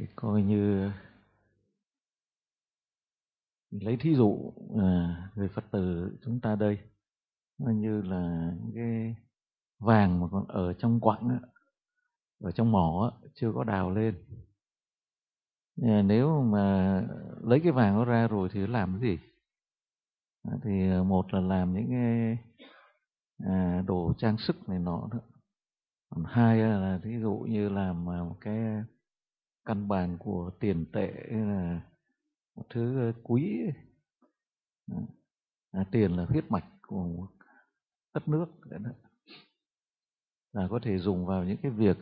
Thì coi như lấy thí dụ người Phật tử chúng ta đây, nó như là cái vàng mà còn ở trong quặng á, ở trong mỏ á, chưa có đào lên. Nếu mà lấy cái vàng đó ra rồi thì làm cái gì? Thì một là làm những cái đồ trang sức này nọ đó. Còn hai là ví dụ như làm một cái căn bản của tiền tệ, là một thứ quý. Tiền là huyết mạch của đất nước đó. Là có thể dùng vào những cái việc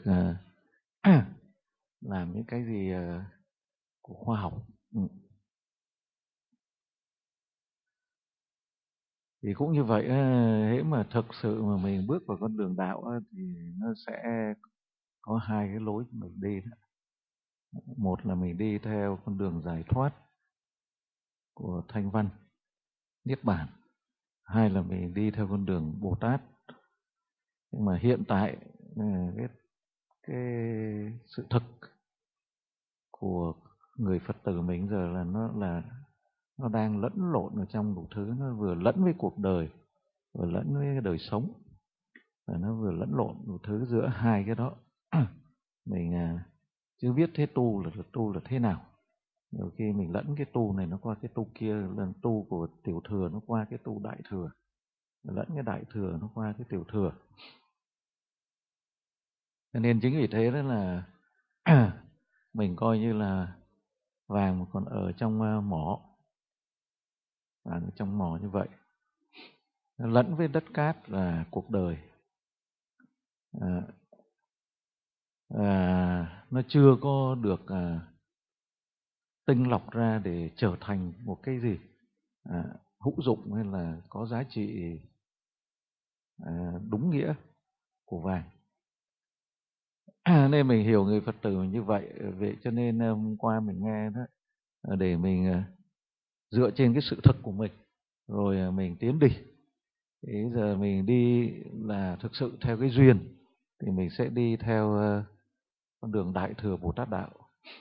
làm những cái gì của khoa học. Thì cũng như vậy, hễ mà thực sự mà mình bước vào con đường đạo thì nó sẽ có hai cái lối mình đi đó. Một là mình đi theo con đường giải thoát của Thanh Văn, Niết Bàn. Hai là mình đi theo con đường Bồ Tát. Nhưng mà hiện tại cái sự thực của người Phật tử mình giờ là nó đang lẫn lộn ở trong đủ thứ. Nó vừa lẫn với cuộc đời, vừa lẫn với cái đời sống, và nó vừa lẫn lộn đủ thứ giữa hai cái đó. Mình chưa biết thế tu là thế nào. Nhiều khi mình lẫn cái tu này nó qua cái tu kia, lần tu của tiểu thừa nó qua cái tu đại thừa, lẫn cái đại thừa nó qua cái tiểu thừa. Cho nên chính vì thế đó là mình coi như là vàng còn ở trong mỏ, vàng ở trong mỏ như vậy, nó lẫn với đất cát là cuộc đời. Nó chưa có được tinh lọc ra để trở thành một cái gì hữu dụng hay là có giá trị đúng nghĩa của vàng. Nên mình hiểu người Phật tử như vậy. Vậy cho nên hôm qua mình nghe đó, để mình dựa trên cái sự thực của mình rồi mình tiến đi. Thế giờ mình đi là thực sự theo cái duyên thì mình sẽ đi theo con đường Đại Thừa Bồ Tát Đạo.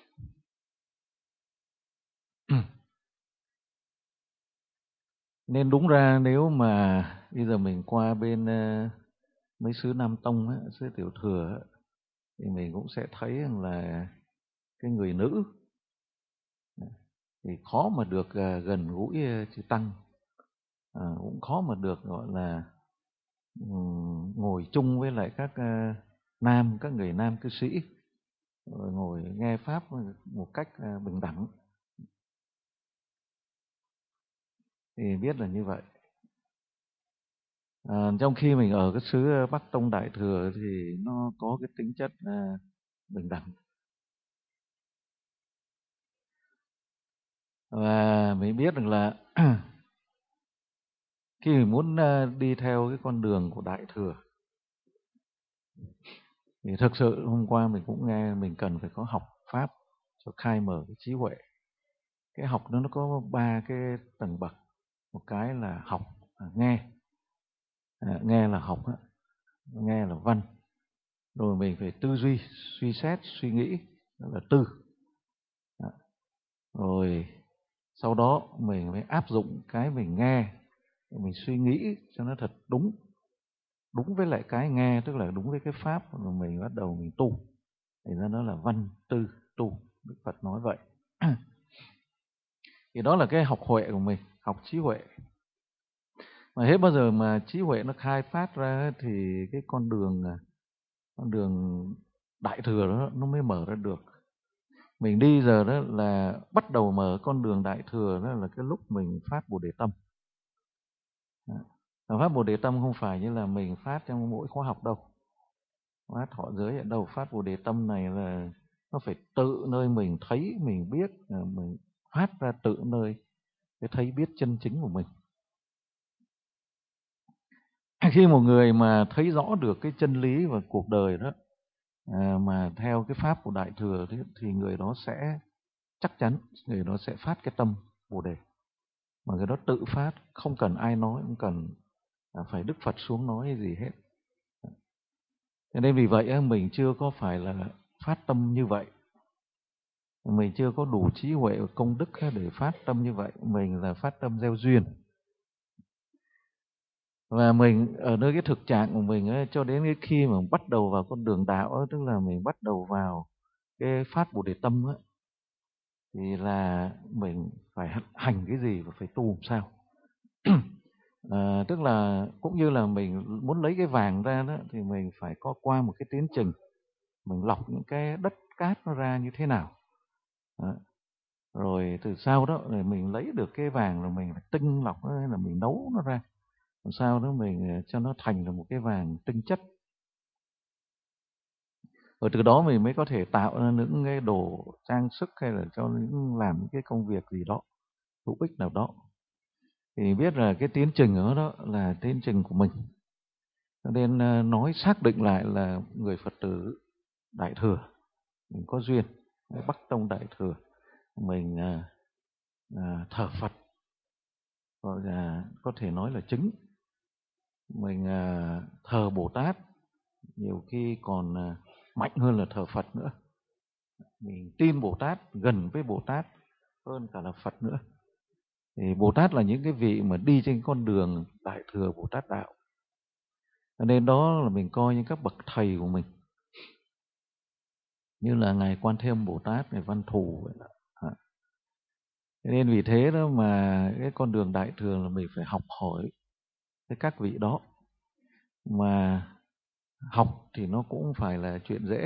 Nên đúng ra nếu mà bây giờ mình qua bên mấy xứ Nam Tông á, xứ Tiểu Thừa á, thì mình cũng sẽ thấy rằng là cái người nữ thì khó mà được gần gũi chư tăng, cũng khó mà được gọi là ngồi chung với lại các các người nam cư sĩ, rồi ngồi nghe pháp một cách bình đẳng, thì biết là như vậy. Trong khi mình ở cái xứ Bắc Tông Đại Thừa thì nó có cái tính chất bình đẳng. Và mình biết rằng là khi mình muốn đi theo cái con đường của Đại Thừa thì thực sự hôm qua mình cũng nghe mình cần phải có học pháp cho khai mở cái trí huệ. Cái học nó có ba cái tầng bậc. Một cái là học nghe, nghe là học, nghe là văn. Rồi mình phải tư duy, suy xét, suy nghĩ, đó là tư. Rồi sau đó mình mới áp dụng cái mình nghe, mình suy nghĩ cho nó thật đúng với lại cái nghe, tức là đúng với cái pháp, rồi mình bắt đầu mình tu. Thì ra nó là văn tư tu, Đức Phật nói vậy. Thì đó là cái học huệ của mình, học trí huệ. Mà hết bao giờ mà trí huệ nó khai phát ra thì cái con đường Đại Thừa đó nó mới mở ra được. Mình đi giờ đó là bắt đầu mở con đường Đại Thừa, đó là cái lúc mình phát Bồ Đề Tâm. Phát Bồ Đề Tâm không phải như là mình phát trong mỗi khóa học đâu, phát thọ giới ở đâu. Phát Bồ Đề Tâm này là nó phải tự nơi mình thấy, mình biết, mình phát ra tự nơi cái thấy biết chân chính của mình. Khi một người mà thấy rõ được cái chân lý và cuộc đời đó, mà theo cái pháp của Đại Thừa thì người đó sẽ chắc chắn, người đó sẽ phát cái tâm Bồ Đề. Mà người đó tự phát, không cần ai nói, không cần phải Đức Phật xuống nói hay gì hết. Cho nên vì vậy mình chưa có phải là phát tâm như vậy. Mình chưa có đủ trí huệ và công đức để phát tâm như vậy. Mình là phát tâm gieo duyên. Và mình ở nơi cái thực trạng của mình ấy, cho đến cái khi mà bắt đầu vào con đường đạo ấy, tức là mình bắt đầu vào cái phát Bồ Đề tâm ấy, thì là mình phải hành cái gì và phải tu làm sao. Tức là cũng như là mình muốn lấy cái vàng ra đó, thì mình phải có qua một cái tiến trình mình lọc những cái đất cát nó ra như thế nào. Đó. Rồi từ sau đó rồi mình lấy được cái vàng rồi mình tinh lọc nó, hay là mình nấu nó ra làm sao đó mình cho nó thành là một cái vàng tinh chất. Rồi từ đó mình mới có thể tạo ra những cái đồ trang sức hay là cho những làm những cái công việc gì đó hữu ích nào đó. Thì biết là cái tiến trình đó, đó là tiến trình của mình. Cho nên nói xác định lại là người Phật tử Đại Thừa, mình có duyên Bắc Tông Đại Thừa, mình thờ Phật, gọi là có thể nói là chứng. Mình thờ Bồ Tát, nhiều khi còn mạnh hơn là thờ Phật nữa. Mình tin Bồ Tát, gần với Bồ Tát hơn cả là Phật nữa. Thì Bồ Tát là những cái vị mà đi trên con đường Đại Thừa Bồ Tát Đạo. Cho nên đó là mình coi như các bậc thầy của mình, như là Ngài Quan Thế Âm Bồ Tát, Ngài Văn Thù vậy đó. Nên vì thế đó mà cái con đường Đại Thừa là mình phải học hỏi với các vị đó. Mà học thì nó cũng phải là chuyện dễ.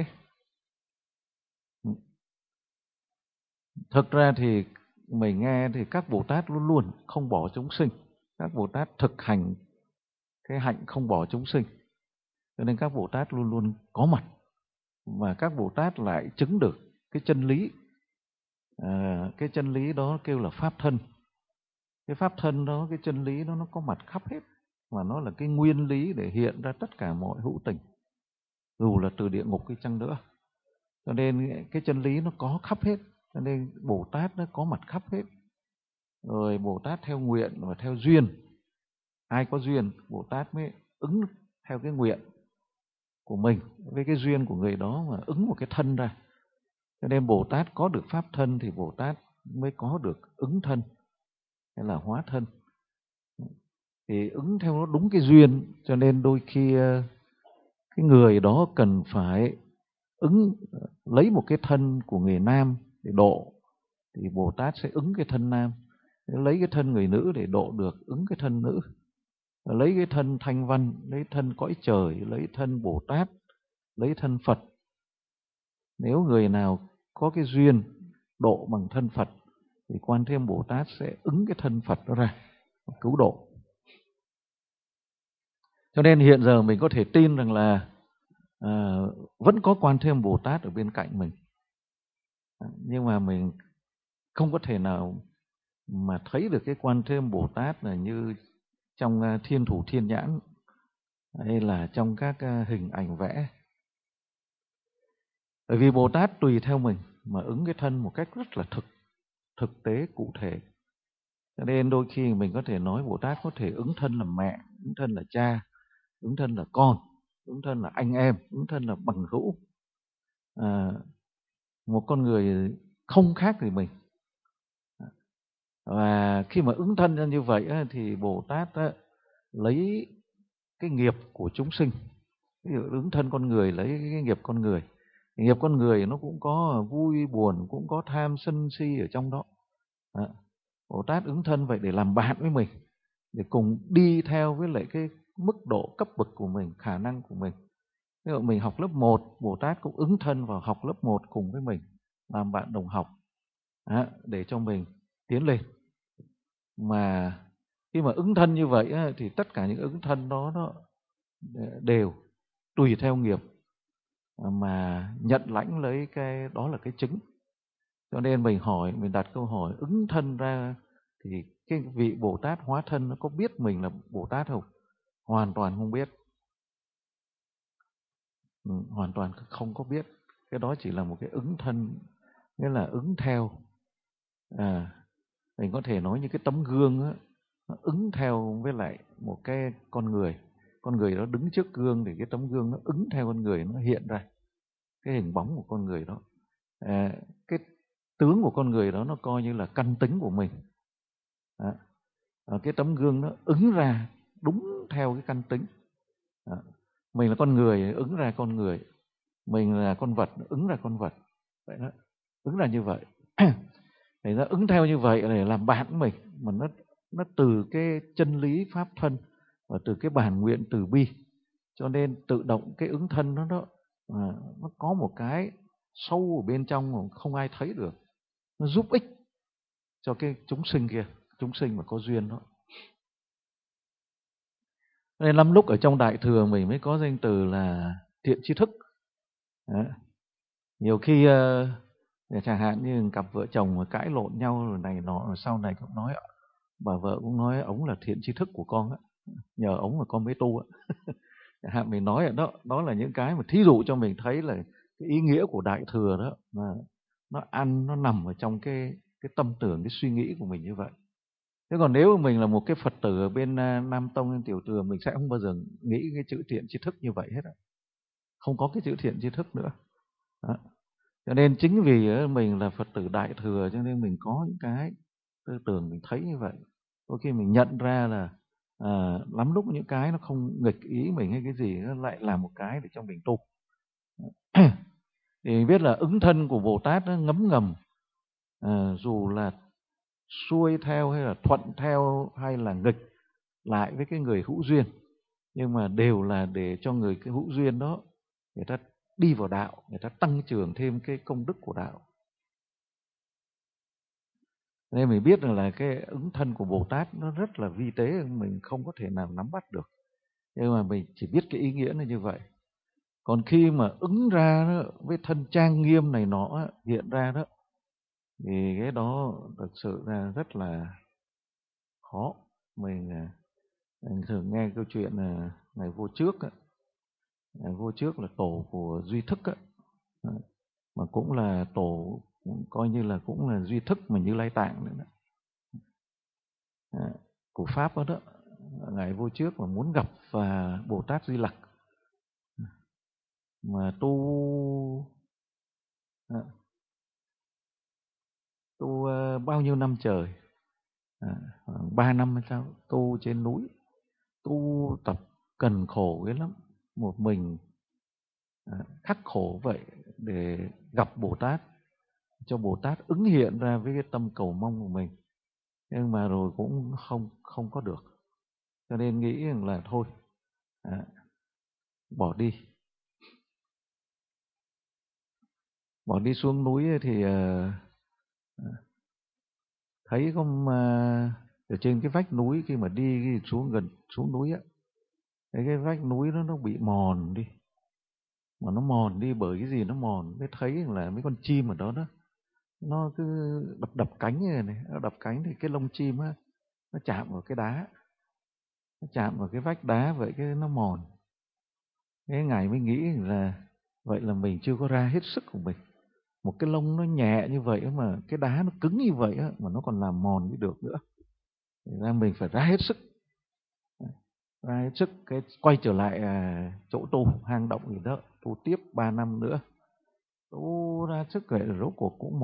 Thực ra thì mình nghe thì các Bồ Tát luôn luôn không bỏ chúng sinh. Các Bồ Tát thực hành cái hạnh không bỏ chúng sinh. Cho nên các Bồ Tát luôn luôn có mặt. Và các Bồ Tát lại chứng được cái chân lý. Cái chân lý đó kêu là Pháp thân. Cái Pháp thân đó, cái chân lý đó nó có mặt khắp hết. Và nó là cái nguyên lý để hiện ra tất cả mọi hữu tình, dù là từ địa ngục đi chăng nữa. Cho nên cái chân lý nó có khắp hết. Cho nên Bồ Tát nó có mặt khắp hết. Rồi Bồ Tát theo nguyện và theo duyên. Ai có duyên, Bồ Tát mới ứng theo cái nguyện của mình, với cái duyên của người đó mà ứng một cái thân ra. Cho nên Bồ Tát có được Pháp thân thì Bồ Tát mới có được ứng thân hay là hóa thân. Thì ứng theo nó đúng cái duyên, cho nên đôi khi cái người đó cần phải ứng lấy một cái thân của người nam để độ, thì Bồ Tát sẽ ứng cái thân nam. Lấy cái thân người nữ để độ được, ứng cái thân nữ. Lấy cái thân thanh văn, lấy thân cõi trời, lấy thân Bồ Tát, lấy thân Phật. Nếu người nào có cái duyên độ bằng thân Phật thì Quan Thế Âm Bồ Tát sẽ ứng cái thân Phật đó ra cứu độ. Cho nên hiện giờ mình có thể tin rằng là vẫn có Quan Thế Âm Bồ Tát ở bên cạnh mình. Nhưng mà mình không có thể nào mà thấy được cái Quan Thế Âm Bồ Tát là như trong Thiên Thủ Thiên Nhãn hay là trong các hình ảnh vẽ. Bởi vì Bồ Tát tùy theo mình mà ứng cái thân một cách rất là thực tế cụ thể. Cho nên đôi khi mình có thể nói Bồ Tát có thể ứng thân là mẹ, ứng thân là cha, ứng thân là con, ứng thân là anh em, ứng thân là bằng hữu. Một con người không khác gì mình. Và khi mà ứng thân ra như vậy thì Bồ Tát lấy cái nghiệp của chúng sinh. Ví dụ ứng thân con người lấy cái nghiệp con người. Nghiệp con người nó cũng có vui buồn, cũng có tham sân si ở trong đó. Bồ Tát ứng thân vậy để làm bạn với mình, để cùng đi theo với lại cái mức độ cấp bậc của mình, khả năng của mình. Ví dụ mình học lớp 1, Bồ Tát cũng ứng thân vào học lớp 1 cùng với mình, làm bạn đồng học, để cho mình tiến lên. Mà khi mà ứng thân như vậy thì tất cả những ứng thân đó nó đều tùy theo nghiệp mà nhận lãnh lấy cái đó là cái chứng. Cho nên mình đặt câu hỏi ứng thân ra thì cái vị Bồ Tát hóa thân nó có biết mình là Bồ Tát không? Hoàn toàn không biết. Hoàn toàn không có biết. Cái đó chỉ là một cái ứng thân, nghĩa là ứng theo. Mình có thể nói như cái tấm gương á, nó ứng theo với lại một cái con người. Con người đó đứng trước gương thì cái tấm gương nó ứng theo con người, nó hiện ra cái hình bóng của con người đó. Cái tướng của con người đó nó coi như là căn tính của mình. Đó. Cái tấm gương nó ứng ra đúng theo cái căn tính. Đó. Mình là con người ứng ra con người, mình là con vật ứng ra con vật, vậy đó, ứng ra như vậy. Thì nó ứng theo như vậy để làm bạn của mình, mà nó từ cái chân lý pháp thân và từ cái bản nguyện từ bi, cho nên tự động cái ứng thân nó có một cái sâu ở bên trong mà không ai thấy được, nó giúp ích cho cái chúng sinh kia, chúng sinh mà có duyên đó. Nên lắm lúc ở trong Đại Thừa mình mới có danh từ là thiện tri thức. Đó. Nhiều khi chẳng hạn như cặp vợ chồng mà cãi lộn nhau rồi này nọ, rồi sau này cũng nói, bà vợ cũng nói ông là thiện tri thức của con á, nhờ ông mà con mới tu á. Chẳng hạn mình nói đó, đó là những cái mà thí dụ cho mình thấy là cái ý nghĩa của Đại Thừa đó, mà nó nằm ở trong cái tâm tưởng, cái suy nghĩ của mình như vậy. Thế còn nếu mình là một cái Phật tử ở bên Nam Tông, bên Tiểu Thừa, mình sẽ không bao giờ nghĩ cái chữ thiện tri thức như vậy hết á. Không có cái chữ thiện tri thức nữa. Đó. Cho nên chính vì mình là Phật tử Đại Thừa cho nên mình có những cái tư tưởng mình thấy như vậy. Đôi khi mình nhận ra là lắm lúc những cái nó không nghịch ý mình hay cái gì, nó lại là một cái để cho mình tu. Thì biết là ứng thân của Bồ Tát nó ngấm ngầm, dù là xuôi theo hay là thuận theo hay là nghịch lại với cái người hữu duyên, nhưng mà đều là để cho người cái hữu duyên đó người ta đi vào đạo, người ta tăng trưởng thêm cái công đức của đạo. Nên mình biết rằng là cái ứng thân của Bồ Tát nó rất là vi tế, mình không có thể nào nắm bắt được, nhưng mà mình chỉ biết cái ý nghĩa nó như vậy. Còn khi mà ứng ra đó, với thân trang nghiêm này nọ hiện ra đó, thì cái đó thực sự là rất là khó. Mình thường nghe câu chuyện là ngày vô trước ngày vô trước là tổ của Duy Thức mà cũng là tổ, coi như là cũng là Duy Thức mà Như Lai Tạng nữa đó. Của Pháp đó, ngày vô trước mà muốn gặp và Bồ Tát Di Lặc mà tu bao nhiêu năm trời, khoảng 3 năm hay sao, tu trên núi, tu tập cần khổ ghê lắm, một mình khắc khổ vậy để gặp Bồ Tát, cho Bồ Tát ứng hiện ra với cái tâm cầu mong của mình, nhưng mà rồi cũng không có được, cho nên nghĩ rằng là thôi bỏ đi xuống núi thì thấy có ở trên cái vách núi, khi mà đi xuống núi á, thấy cái vách núi nó bị mòn đi, mà nó mòn đi bởi cái gì nó mòn, mới thấy là mấy con chim ở đó nó cứ đập cánh như này, nó đập cánh thì cái lông chim á nó chạm vào cái đá, nó chạm vào cái vách đá, vậy cái nó mòn. Cái ngài mới nghĩ là vậy là mình chưa có ra hết sức của mình, một cái lông nó nhẹ như vậy mà cái đá nó cứng như vậy á, mà nó còn làm mòn đi được nữa, thì ra mình phải ra hết sức, cái quay trở lại chỗ tu hang động gì đó, tu tiếp 3 năm nữa, tu ra sức vậy rốt cuộc cũng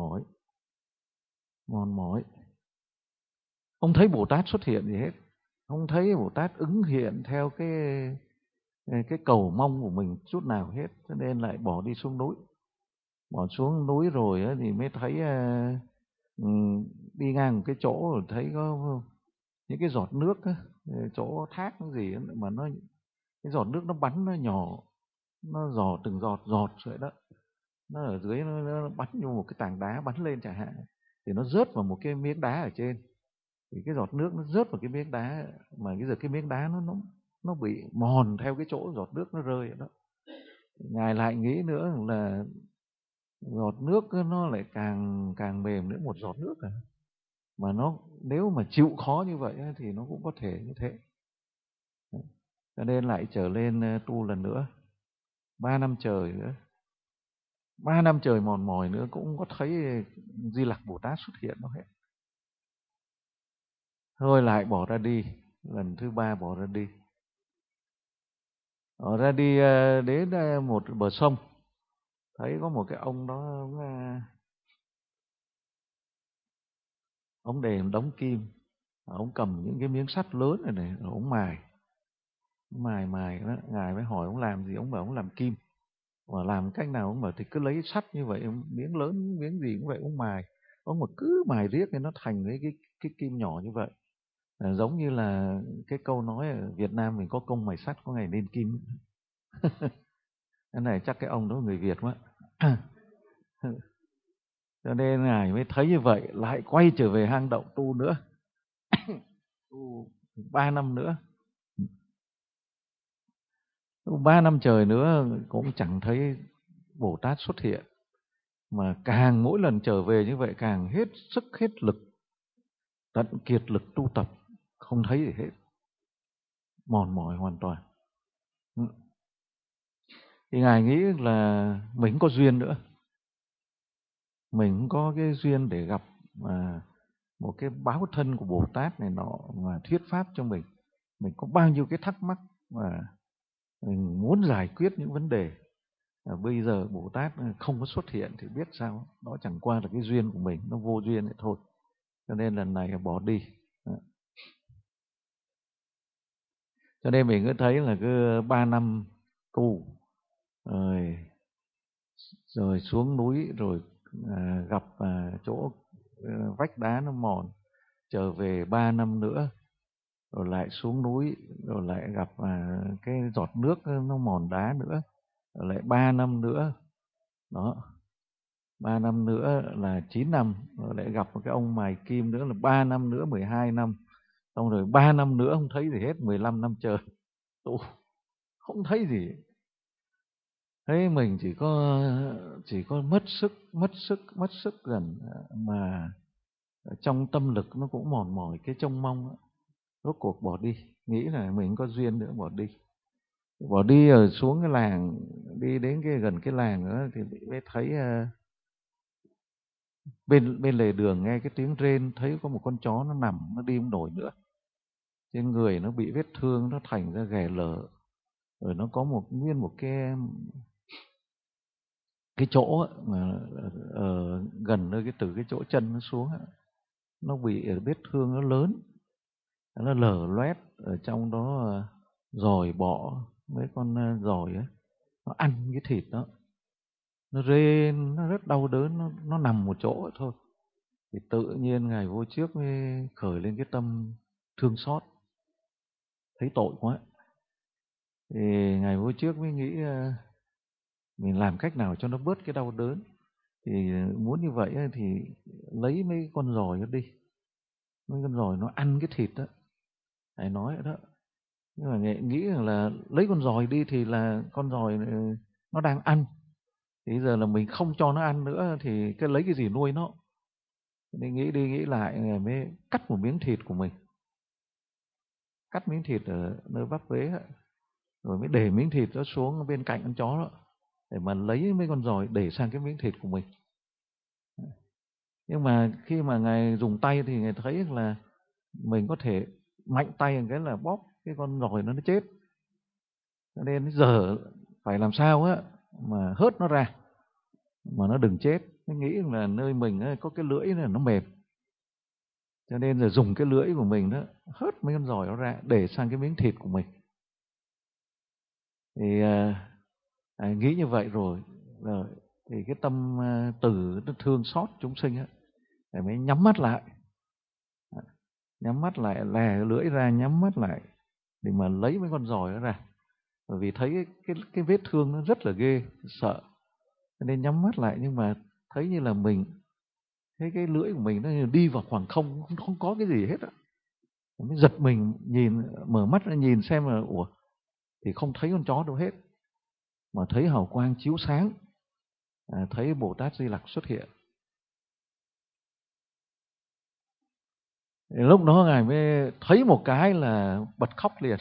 mòn mỏi. Không thấy Bồ Tát xuất hiện gì hết, không thấy Bồ Tát ứng hiện theo cái cầu mong của mình chút nào hết, cho nên lại bỏ đi xuống núi. Bỏ xuống núi rồi thì mới thấy đi ngang một cái chỗ rồi thấy có những cái giọt nước chỗ thác cái gì mà cái giọt nước nó bắn, nó nhỏ, nó giò từng giọt vậy đó, nó ở dưới nó bắn vô một cái tảng đá bắn lên chẳng hạn, thì nó rớt vào một cái miếng đá ở trên, thì cái giọt nước nó rớt vào cái miếng đá, mà bây giờ cái miếng đá nó bị mòn theo cái chỗ giọt nước nó rơi đó. Ngài lại nghĩ nữa là giọt nước nó lại càng càng mềm nữa, một giọt nước mà nó nếu mà chịu khó như vậy thì nó cũng có thể như thế. Cho nên lại trở lên tu lần nữa 3 năm trời nữa, 3 năm trời mòn mỏi nữa cũng có thấy Di Lặc Bồ Tát xuất hiện đâu hết. Thôi lại bỏ ra đi, lần thứ 3 bỏ ra đi đến một bờ sông, thấy có một cái ông đó ông để một đống kim, ông cầm những cái miếng sắt lớn này rồi ông mài đó. Ngài mới hỏi ông làm gì, ông bảo ông làm kim. Mà làm cách nào, ông bảo thì cứ lấy sắt như vậy, miếng lớn miếng gì cũng vậy, ông mà cứ mài riết thì nó thành cái kim nhỏ như vậy. Giống như là cái câu nói ở Việt Nam mình có công mài sắt có ngày nên kim. Cái này chắc cái ông đó người Việt quá. Cho nên ngài mới thấy như vậy, lại quay trở về hang động tu nữa. Tu 3 năm nữa. Tu 3 năm trời nữa cũng chẳng thấy Bồ Tát xuất hiện. Mà càng mỗi lần trở về như vậy càng hết sức hết lực, tận kiệt lực tu tập, không thấy gì hết, mòn mỏi hoàn toàn. Thì ngài nghĩ là mình có duyên nữa, mình cũng có cái duyên để gặp một cái báo thân của Bồ Tát này nọ mà thuyết pháp cho mình có bao nhiêu cái thắc mắc và mình muốn giải quyết những vấn đề. Bây giờ Bồ Tát không có xuất hiện thì biết sao, đó chẳng qua là cái duyên của mình, nó vô duyên vậy thôi. Cho nên lần này bỏ đi. Cho nên mình cứ thấy là cứ 3 năm tu rồi xuống núi, rồi gặp chỗ vách đá nó mòn, trở về 3 năm nữa, rồi lại xuống núi, rồi lại gặp cái giọt nước nó mòn đá nữa, rồi lại 3 năm nữa. Đó, 3 năm nữa là 9 năm, rồi lại gặp một cái ông mài kim nữa là 3 năm nữa 12 năm. Xong rồi 3 năm nữa không thấy gì hết, 15 năm trời tu không thấy gì. Thế mình chỉ có mất sức dần, mà trong tâm lực nó cũng mòn mỏi cái trông mong. Rốt cuộc bỏ đi, nghĩ là mình có duyên nữa, bỏ đi rồi xuống cái làng, đi đến gần cái làng nữa thì mới thấy bên lề đường nghe cái tiếng rên, thấy có một con chó nó nằm, nó đi không nổi nữa, trên người nó bị vết thương, nó thành ra ghẻ lở, rồi nó có nguyên một cái chỗ mà gần nơi từ cái chỗ chân nó xuống, nó bị vết thương nó lớn, nó lở loét ở trong đó, giòi bọ, mấy con giòi ấy, nó ăn cái thịt đó, nó rên, nó rất đau đớn, nó nằm một chỗ thôi. Thì tự nhiên ngày vô trước mới khởi lên cái tâm thương xót, thấy tội quá. Thì ngày vô trước mới nghĩ mình làm cách nào cho nó bớt cái đau đớn. Thì muốn như vậy thì lấy mấy con giòi nó đi, mấy con giòi nó ăn cái thịt đó, thầy nói đó. Nhưng mà nghĩ là lấy con giòi đi thì là con giòi nó đang ăn, thì giờ là mình không cho nó ăn nữa thì cái lấy cái gì nuôi nó. Nên nghĩ đi nghĩ lại mới cắt một miếng thịt của mình, cắt miếng thịt ở nơi bắp vế, rồi mới để miếng thịt đó xuống bên cạnh con chó đó, để mà lấy mấy con giòi để sang cái miếng thịt của mình. Nhưng mà khi mà ngài dùng tay thì ngài thấy là mình có thể mạnh tay một cái là bóp cái con giòi nó chết. Cho nên giờ phải làm sao á mà hớt nó ra mà nó đừng chết. Tôi nghĩ là nơi mình có cái lưỡi này nó mềm, cho nên là dùng cái lưỡi của mình đó hớt mấy con giòi nó ra để sang cái miếng thịt của mình. Thì nghĩ như vậy rồi thì cái tâm từ nó thương xót chúng sinh á, thì mới nhắm mắt lại, lè lưỡi ra, nhắm mắt lại để mà lấy mấy con giòi nó ra. Bởi vì thấy cái vết thương nó rất là ghê, sợ, cho nên nhắm mắt lại. Nhưng mà thấy như là mình thấy cái lưỡi của mình nó đi vào khoảng không, không có cái gì hết á. Mới giật mình nhìn, mở mắt ra nhìn xem là thì không thấy con chó đâu hết, mà thấy hào quang chiếu sáng, thấy Bồ Tát Di Lặc xuất hiện. Thì lúc đó ngài mới thấy một cái là bật khóc liền.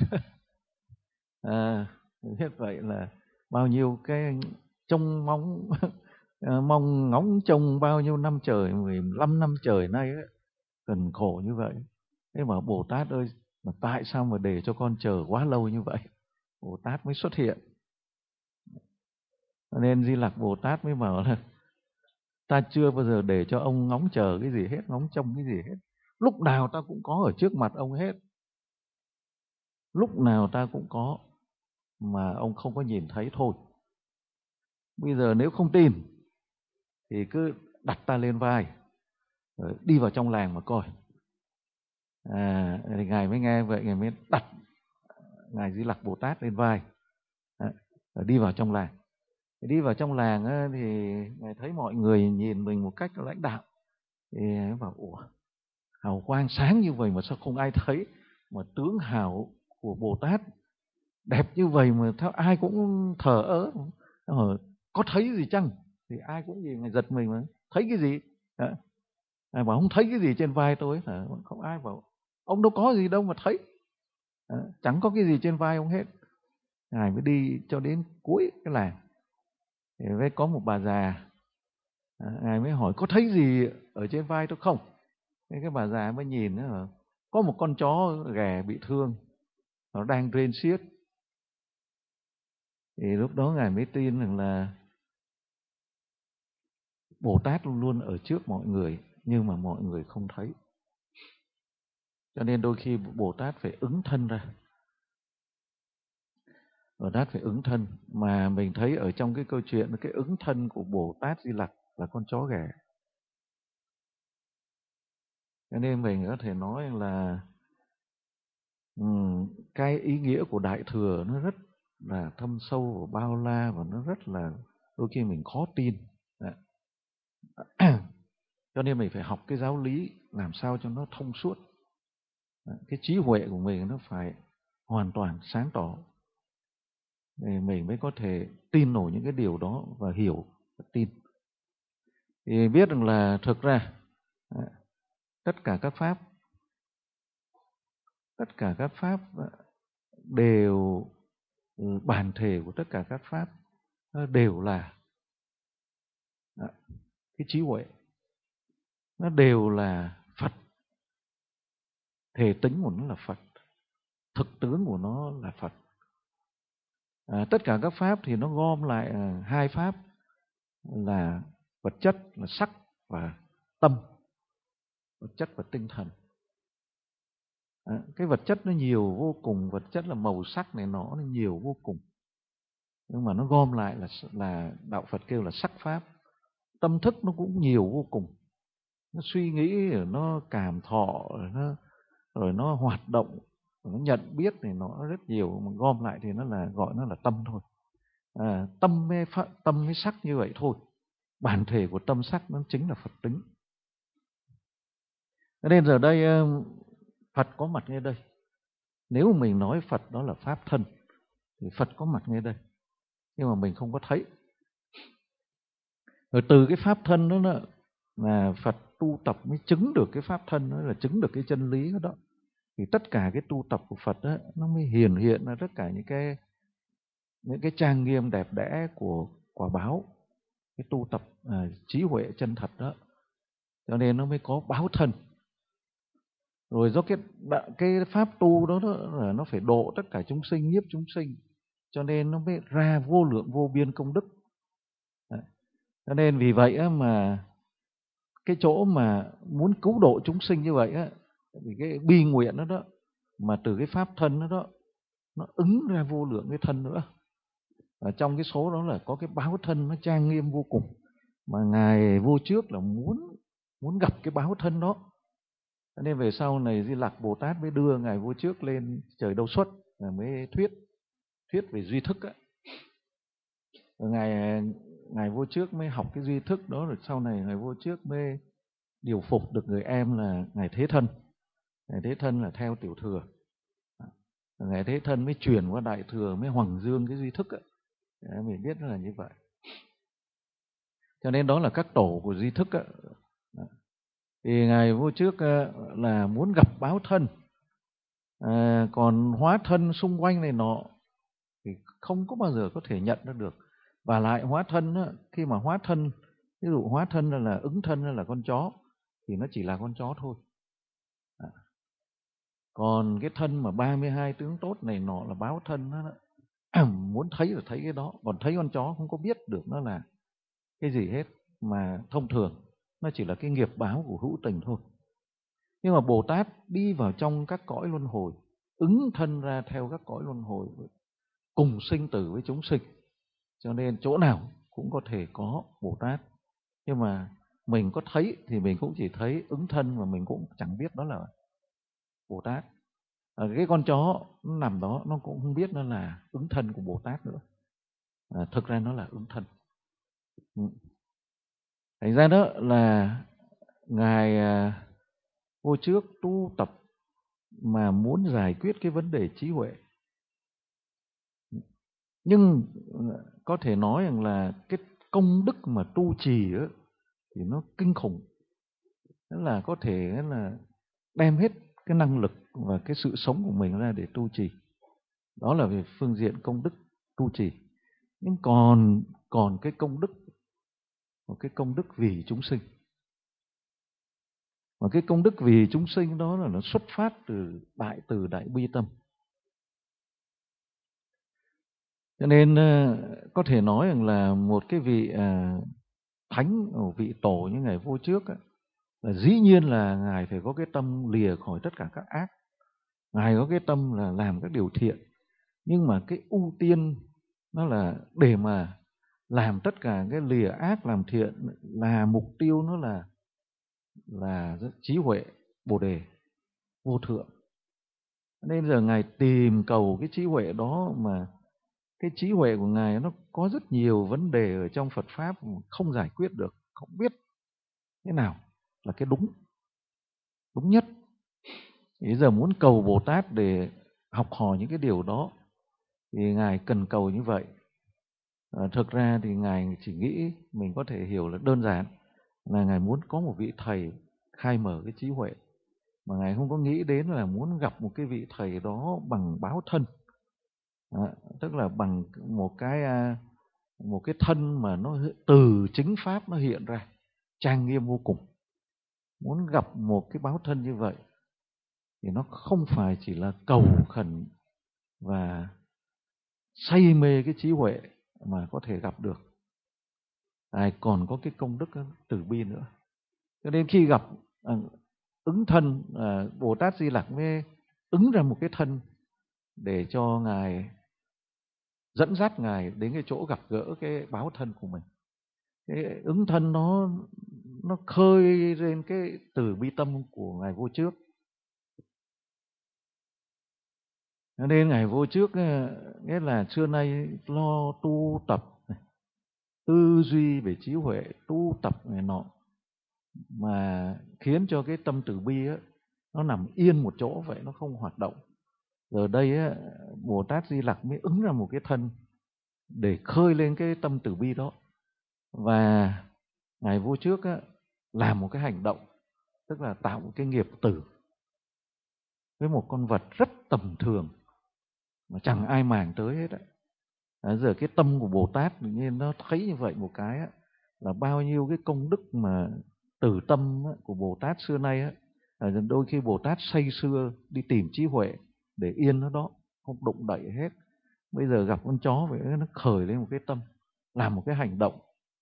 Biết vậy là bao nhiêu cái trông mong mong ngóng trông bao nhiêu năm trời, 15 năm trời nay ấy, cần khổ như vậy. Thế mà Bồ Tát ơi, mà tại sao mà để cho con chờ quá lâu như vậy? Bồ Tát mới xuất hiện. Nên Di Lặc Bồ Tát mới bảo là ta chưa bao giờ để cho ông ngóng chờ cái gì hết, ngóng trông cái gì hết. Lúc nào ta cũng có ở trước mặt ông hết. Lúc nào ta cũng có, mà ông không có nhìn thấy thôi. Bây giờ nếu không tin thì cứ đặt ta lên vai, rồi đi vào trong làng mà coi. Thì Ngài mới nghe vậy, Ngài mới đặt Ngài Di Lặc Bồ Tát lên vai, rồi đi vào trong làng. Đi vào trong làng á, thì Ngài thấy mọi người nhìn mình một cách lãnh đạo, thì Ngài bảo ủa, hào quang sáng như vậy mà sao không ai thấy, mà tướng hào của Bồ Tát đẹp như vậy mà theo ai cũng thờ ơ. Có thấy gì chăng? Thì ai cũng gì, Ngài giật mình mà thấy cái gì? Ngài bảo không thấy cái gì trên vai tôi. Không ai bảo ông đâu có gì đâu mà thấy. Chẳng có cái gì trên vai ông hết. Ngài mới đi cho đến cuối cái làng, thì mới có một bà già. Ngài mới hỏi có thấy gì ở trên vai tôi không? Thế cái bà già mới nhìn nữa, có một con chó ghẻ bị thương, nó đang rên xiết. Thì lúc đó Ngài mới tin rằng là Bồ Tát luôn luôn ở trước mọi người, nhưng mà mọi người không thấy. Cho nên đôi khi Bồ Tát phải ứng thân ra. Bồ Tát phải ứng thân. Mà mình thấy ở trong cái câu chuyện, cái ứng thân của Bồ Tát Di Lặc là con chó ghẻ. Cho nên mình có thể nói là cái ý nghĩa của Đại Thừa nó rất là thâm sâu và bao la, và nó rất là đôi khi mình khó tin. Cho nên mình phải học cái giáo lý làm sao cho nó thông suốt. Cái trí huệ của mình nó phải hoàn toàn sáng tỏ, thì mình mới có thể tin nổi những cái điều đó và hiểu và tin. Thì biết rằng là thực ra tất cả các pháp đều, bản thể của tất cả các pháp đều là cái trí huệ, nó đều là Phật, thể tính của nó là Phật, thực tướng của nó là Phật. Tất cả các pháp thì nó gom lại hai pháp là vật chất là sắc và tâm, vật chất và tinh thần. Cái vật chất nó nhiều vô cùng, vật chất là màu sắc này nó nhiều vô cùng, nhưng mà nó gom lại là đạo Phật kêu là sắc pháp. Tâm thức nó cũng nhiều vô cùng, nó suy nghĩ, nó cảm thọ, rồi nó hoạt động, rồi nó nhận biết này nó rất nhiều, mà gom lại thì nó là gọi nó là tâm thôi. Tâm với sắc như vậy thôi. Bản thể của tâm sắc nó chính là Phật tính. Nên giờ đây Phật có mặt ngay đây. Nếu mình nói Phật đó là pháp thân thì Phật có mặt ngay đây, nhưng mà mình không có thấy. Rồi từ cái pháp thân đó là Phật tu tập mới chứng được cái pháp thân đó, là chứng được cái chân lý đó. Thì tất cả cái tu tập của Phật đó, nó mới hiển hiện ra tất cả những cái trang nghiêm đẹp đẽ của quả báo, cái tu tập trí huệ chân thật đó. Cho nên nó mới có báo thân. Rồi do cái pháp tu đó là nó phải độ tất cả chúng sinh, nhiếp chúng sinh, cho nên nó mới ra vô lượng vô biên công đức. Cho nên vì vậy mà cái chỗ mà muốn cứu độ chúng sinh như vậy á, thì cái bi nguyện đó mà từ cái pháp thân đó nó ứng ra vô lượng cái thân nữa. Ở trong cái số đó là có cái báo thân nó trang nghiêm vô cùng, mà Ngài vô trước là muốn gặp cái báo thân đó. Cho nên về sau này Di Lặc Bồ Tát mới đưa Ngài vô trước lên trời Đâu Xuất, mới thuyết về duy thức á. Ngài vô trước mới học cái duy thức đó, rồi sau này Ngài vô trước mới điều phục được người em là Ngài Thế Thân. Ngài Thế Thân là theo Tiểu Thừa. Ngài Thế Thân mới truyền qua Đại Thừa, mới hoằng dương cái duy thức á. Mình biết nó là như vậy. Cho nên đó là các tổ của duy thức á. Thì Ngài vô trước là muốn gặp báo thân. Còn hóa thân xung quanh này nọ thì không có bao giờ có thể nhận ra được. Và lại hóa thân á, khi mà hóa thân, ví dụ hóa thân là ứng thân là con chó, thì nó chỉ là con chó thôi. Còn cái thân mà 32 tướng tốt này nọ là báo thân đó, muốn thấy là thấy cái đó. Còn thấy con chó không có biết được nó là cái gì hết, mà thông thường nó chỉ là cái nghiệp báo của hữu tình thôi. Nhưng mà Bồ Tát đi vào trong các cõi luân hồi, ứng thân ra theo các cõi luân hồi, cùng sinh tử với chúng sinh. Cho nên chỗ nào cũng có thể có Bồ Tát. Nhưng mà mình có thấy thì mình cũng chỉ thấy ứng thân, mà mình cũng chẳng biết đó là Bồ Tát. Cái con chó nó nằm đó nó cũng không biết nó là ứng thân của Bồ Tát nữa. Thực ra nó là ứng thân. Thành ra đó là Ngài Vô Trước tu tập mà muốn giải quyết cái vấn đề trí huệ. Nhưng có thể nói rằng là cái công đức mà tu trì đó, thì nó kinh khủng. Tức là có thể là đem hết cái năng lực và cái sự sống của mình ra để tu trì. Đó là về phương diện công đức tu trì. Nhưng còn cái công đức, một cái công đức vì chúng sinh. Và cái công đức vì chúng sinh đó là nó xuất phát từ đại bi tâm. Cho nên có thể nói rằng là một cái vị thánh, một vị tổ như Ngài Vô Trước ấy, là dĩ nhiên là Ngài phải có cái tâm lìa khỏi tất cả các ác. Ngài có cái tâm là làm các điều thiện. Nhưng mà cái ưu tiên nó là để mà làm tất cả cái lìa ác làm thiện, là mục tiêu nó là trí huệ Bồ đề vô thượng. Nên giờ Ngài tìm cầu cái trí huệ đó, mà cái trí huệ của Ngài nó có rất nhiều vấn đề ở trong Phật Pháp không giải quyết được, không biết thế nào là cái đúng nhất. Thì giờ muốn cầu Bồ Tát để học hỏi những cái điều đó thì Ngài cần cầu như vậy. Thực ra thì Ngài chỉ nghĩ mình có thể hiểu là đơn giản là Ngài muốn có một vị thầy khai mở cái trí huệ, mà Ngài không có nghĩ đến là muốn gặp một cái vị thầy đó bằng báo thân. Tức là bằng một cái thân mà nó từ chính pháp nó hiện ra trang nghiêm vô cùng. Muốn gặp một cái báo thân như vậy thì nó không phải chỉ là cầu khẩn và say mê cái trí huệ mà có thể gặp được. Còn có cái công đức từ bi nữa. Cho nên khi gặp ứng thân, Bồ Tát Di Lặc mới ứng ra một cái thân để cho Ngài dẫn dắt Ngài đến cái chỗ gặp gỡ cái báo thân của mình. Cái ứng thân nó khơi lên cái từ bi tâm của Ngài Vô Trước. Nên Ngài Vô Trước nghĩa là xưa nay lo tu tập, tư duy về trí huệ, tu tập này nọ, mà khiến cho cái tâm từ bi nó nằm yên một chỗ vậy, nó không hoạt động. Giờ đây Bồ Tát Di Lặc mới ứng ra một cái thân để khơi lên cái tâm từ bi đó. Và Ngài Vô Trước làm một cái hành động, tức là tạo một cái nghiệp tử với một con vật rất tầm thường mà chẳng ai màng tới hết. Giờ cái tâm của Bồ Tát tự nhiên nó thấy như vậy một cái là bao nhiêu cái công đức mà từ tâm của Bồ Tát xưa nay đôi khi Bồ Tát say sưa đi tìm trí huệ để yên nó đó, không động đậy hết. Bây giờ gặp con chó vậy nó khởi lên một cái tâm, làm một cái hành động,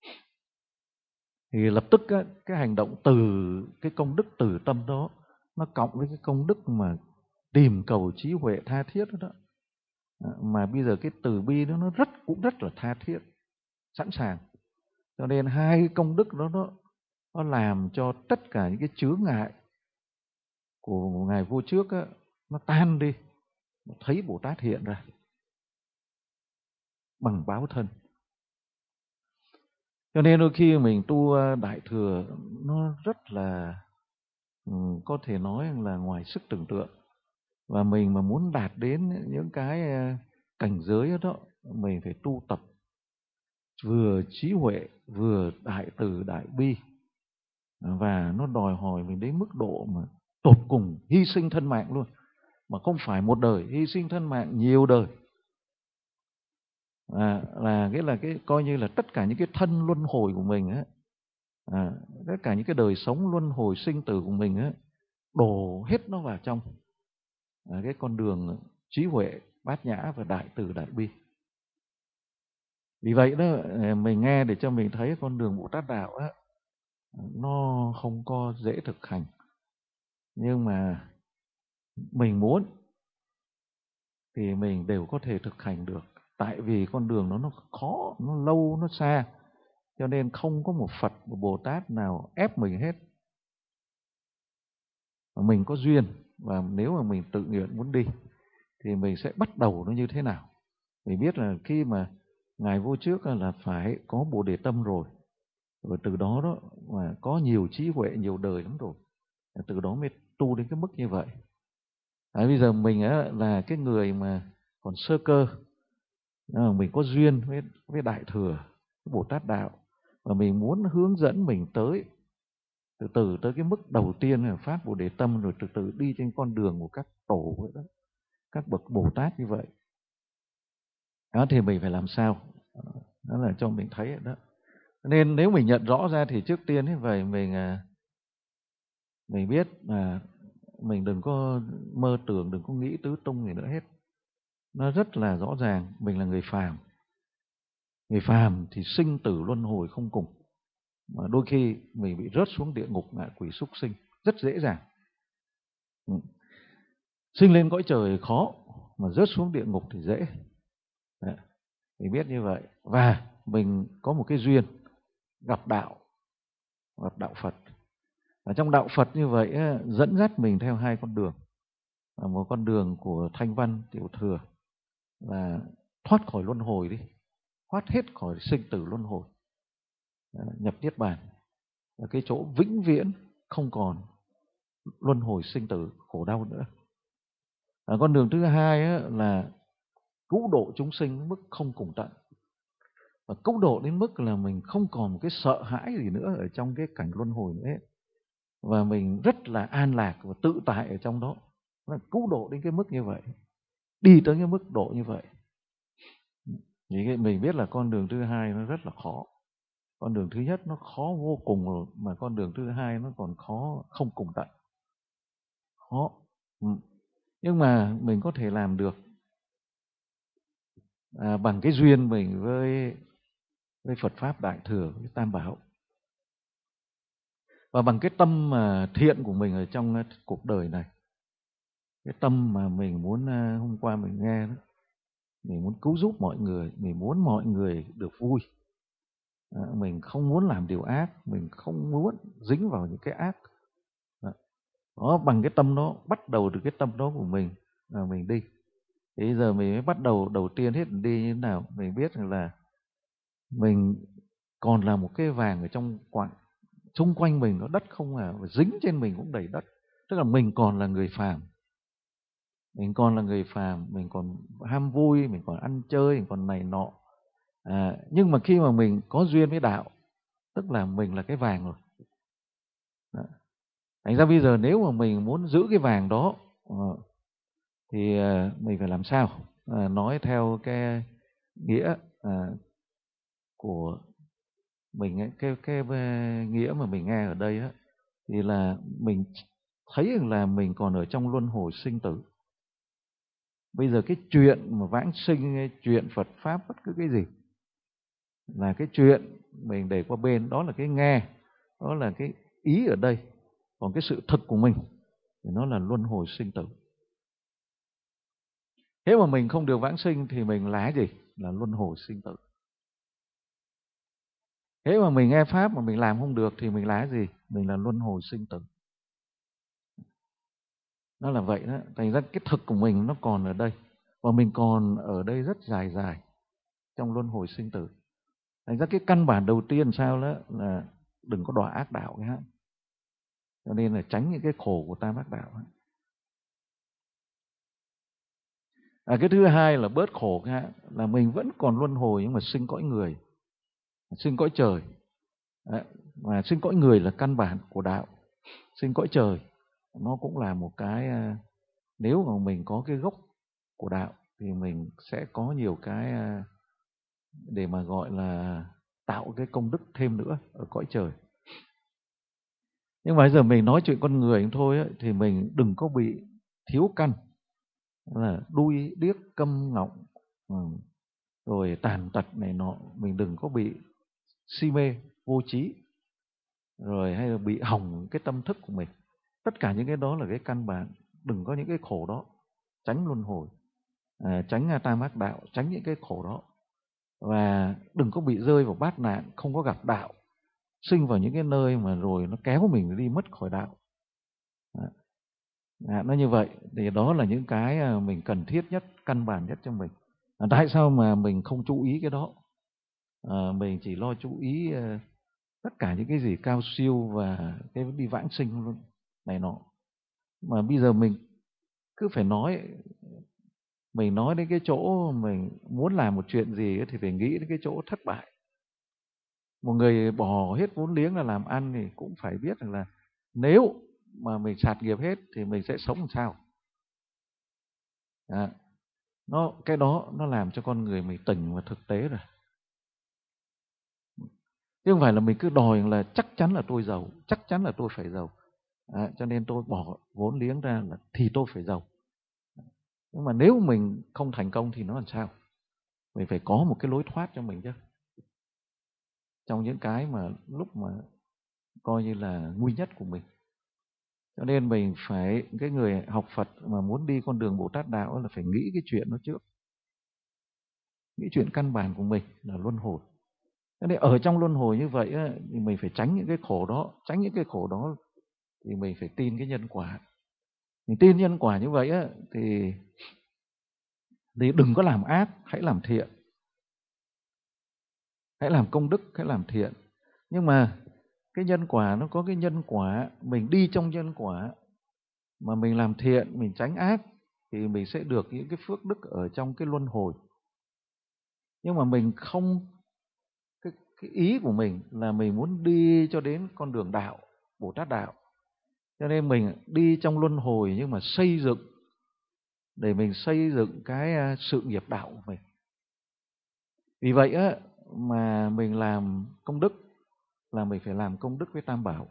thì lập tức cái hành động từ cái công đức từ tâm đó nó cộng với cái công đức mà tìm cầu trí huệ tha thiết đó. Mà bây giờ cái từ bi nó cũng rất là tha thiết, sẵn sàng. Cho nên hai cái công đức đó nó làm cho tất cả những cái chướng ngại của Ngài Vô Trước nó tan đi, nó thấy Bồ Tát hiện ra bằng báo thân. Cho nên đôi khi mình tu Đại Thừa nó rất là có thể nói là ngoài sức tưởng tượng. Và mình mà muốn đạt đến những cái cảnh giới đó, mình phải tu tập vừa trí huệ, vừa đại từ đại bi. Và nó đòi hỏi mình đến mức độ mà tột cùng, hy sinh thân mạng luôn. Mà không phải một đời, hy sinh thân mạng nhiều đời. Là cái coi như là tất cả những cái thân luân hồi của mình tất cả những cái đời sống luân hồi sinh tử của mình đổ hết nó vào trong cái con đường trí huệ, bát nhã và đại từ đại bi. Vì vậy đó, mình nghe để cho mình thấy con đường Bồ Tát đạo nó không có dễ thực hành. Nhưng mà mình muốn thì mình đều có thể thực hành được. Tại vì con đường nó khó, nó lâu, nó xa, cho nên không có một Phật, một Bồ Tát nào ép mình hết. Mà mình có duyên, và nếu mà mình tự nguyện muốn đi thì mình sẽ bắt đầu nó như thế nào. Mình biết là khi mà Ngài vô trước là phải có Bồ Đề Tâm rồi từ đó đó mà có nhiều trí huệ, nhiều đời lắm rồi, từ đó mới tu đến cái mức như vậy. Bây giờ mình là cái người mà còn sơ cơ, mình có duyên với Đại Thừa, với Bồ Tát Đạo, và mình muốn hướng dẫn mình tới từ từ tới cái mức đầu tiên là phát Bồ Đề Tâm, rồi từ từ đi trên con đường của các tổ vậy đó, các bậc Bồ Tát như vậy. Đó thì mình phải làm sao? Đó là cho mình thấy đó. Nên nếu mình nhận rõ ra thì trước tiên ấy vậy mình biết là mình đừng có mơ tưởng, đừng có nghĩ tứ tung gì nữa hết. Nó rất là rõ ràng, mình là người phàm. Người phàm thì sinh tử luân hồi không cùng. Mà đôi khi mình bị rớt xuống địa ngục, ngạ quỷ súc sinh rất dễ dàng. Sinh lên cõi trời khó, mà rớt xuống địa ngục thì dễ. Đấy, mình biết như vậy. Và mình có một cái duyên gặp đạo Phật. Và trong đạo Phật như vậy dẫn dắt mình theo hai con đường. Một con đường của Thanh Văn Tiểu Thừa là thoát khỏi luân hồi đi, thoát hết khỏi sinh tử luân hồi, nhập niết bàn, là cái chỗ vĩnh viễn không còn luân hồi sinh tử khổ đau nữa. Con đường thứ hai là cứu độ chúng sinh đến mức không cùng tận, và cứu độ đến mức là mình không còn một cái sợ hãi gì nữa ở trong cái cảnh luân hồi nữa hết, và mình rất là an lạc và tự tại ở trong đó. Nó cứu độ đến cái mức như vậy, đi tới cái mức độ như vậy. Thì mình biết là con đường thứ hai nó rất là khó. Con đường thứ nhất nó khó vô cùng rồi, mà con đường thứ hai nó còn khó không cùng tận. Khó. Nhưng mà mình có thể làm được bằng cái duyên mình với Phật Pháp Đại Thừa, với Tam Bảo. Và bằng cái tâm thiện của mình ở trong cuộc đời này. Cái tâm mà mình muốn, hôm qua mình nghe đó, mình muốn cứu giúp mọi người, mình muốn mọi người được vui. Mình không muốn làm điều ác, mình không muốn dính vào những cái ác. Đó, bằng cái tâm đó, bắt đầu từ cái tâm đó của mình là mình đi. Thế giờ mình mới bắt đầu tiên hết đi như thế nào? Mình biết là mình còn là một cái vàng ở trong quặng, xung quanh mình nó đất không à, và dính trên mình cũng đầy đất. Tức là mình còn là người phàm. Mình còn là người phàm, mình còn ham vui, mình còn ăn chơi, mình còn này nọ. Nhưng mà khi mà mình có duyên với đạo, tức là mình là cái vàng rồi. Đó. Thành ra bây giờ nếu mà mình muốn giữ cái vàng đó thì mình phải làm sao? Nói theo cái nghĩa của mình ấy, cái nghĩa mà mình nghe ở đây á, thì là mình thấy rằng là mình còn ở trong luân hồi sinh tử. Bây giờ cái chuyện mà vãng sinh, chuyện Phật Pháp, bất cứ cái gì là cái chuyện mình để qua bên, đó là cái nghe, đó là cái ý ở đây. Còn cái sự thực của mình thì nó là luân hồi sinh tử. Thế mà mình không được vãng sinh thì mình là gì? Là luân hồi sinh tử. Thế mà mình nghe Pháp mà mình làm không được thì mình là gì? Mình là luân hồi sinh tử. Nó là vậy đó. Thành ra cái thực của mình nó còn ở đây. Và mình còn ở đây rất dài dài trong luân hồi sinh tử. Thành ra cái căn bản đầu tiên sao đó là đừng có đọa ác đạo cái. Cho nên là tránh những cái khổ của tam ác đạo. Cái thứ hai là bớt khổ cái là mình vẫn còn luân hồi nhưng mà sinh cõi người, sinh cõi trời. Mà sinh cõi người là căn bản của đạo. Sinh cõi trời nó cũng là một cái, nếu mà mình có cái gốc của đạo thì mình sẽ có nhiều cái để mà gọi là tạo cái công đức thêm nữa ở cõi trời. Nhưng mà bây giờ mình nói chuyện con người thôi ấy, thì mình đừng có bị thiếu căn, là đuôi điếc câm ngọng, rồi tàn tật này nọ. Mình đừng có bị si mê vô trí, rồi hay là bị hỏng cái tâm thức của mình. Tất cả những cái đó là cái căn bản. Đừng có những cái khổ đó, tránh luân hồi, tránh tam ác đạo, tránh những cái khổ đó. Và đừng có bị rơi vào bát nạn, không có gặp đạo, sinh vào những cái nơi mà rồi nó kéo mình đi mất khỏi đạo. Nó như vậy thì đó là những cái mình cần thiết nhất, căn bản nhất cho mình. Tại sao mà mình không chú ý cái đó? Mình chỉ lo chú ý tất cả những cái gì cao siêu và cái đi vãng sinh này nọ. Mà bây giờ mình cứ phải mình nói đến cái chỗ mình muốn làm một chuyện gì thì phải nghĩ đến cái chỗ thất bại. Một người bỏ hết vốn liếng là làm ăn thì cũng phải biết rằng là nếu mà mình sạt nghiệp hết thì mình sẽ sống làm sao. Cái đó nó làm cho con người mình tỉnh và thực tế rồi. Chứ không phải là mình cứ đòi là chắc chắn là tôi giàu, chắc chắn là tôi phải giàu. Cho nên tôi bỏ vốn liếng ra là thì tôi phải giàu. Nhưng mà nếu mình không thành công thì nó làm sao? Mình phải có một cái lối thoát cho mình chứ. Trong những cái mà lúc mà coi như là nguy nhất của mình. Cho nên mình phải, cái người học Phật mà muốn đi con đường Bồ Tát Đạo là phải nghĩ cái chuyện đó trước. Nghĩ chuyện căn bản của mình là luân hồi. Cho nên ở trong luân hồi như vậy thì mình phải tránh những cái khổ đó. Tránh những cái khổ đó thì mình phải tin cái nhân quả. Mình tin nhân quả như vậy thì đừng có làm ác, hãy làm thiện. Hãy làm công đức, hãy làm thiện. Nhưng mà cái nhân quả nó có cái nhân quả, mình đi trong nhân quả mà mình làm thiện, mình tránh ác thì mình sẽ được những cái phước đức ở trong cái luân hồi. Nhưng mà mình không, cái ý của mình là mình muốn đi cho đến con đường đạo, Bồ Tát Đạo. Cho nên mình đi trong luân hồi nhưng mà xây dựng, để mình xây dựng cái sự nghiệp đạo của mình. Vì vậy mà mình làm công đức là mình phải làm công đức với Tam Bảo.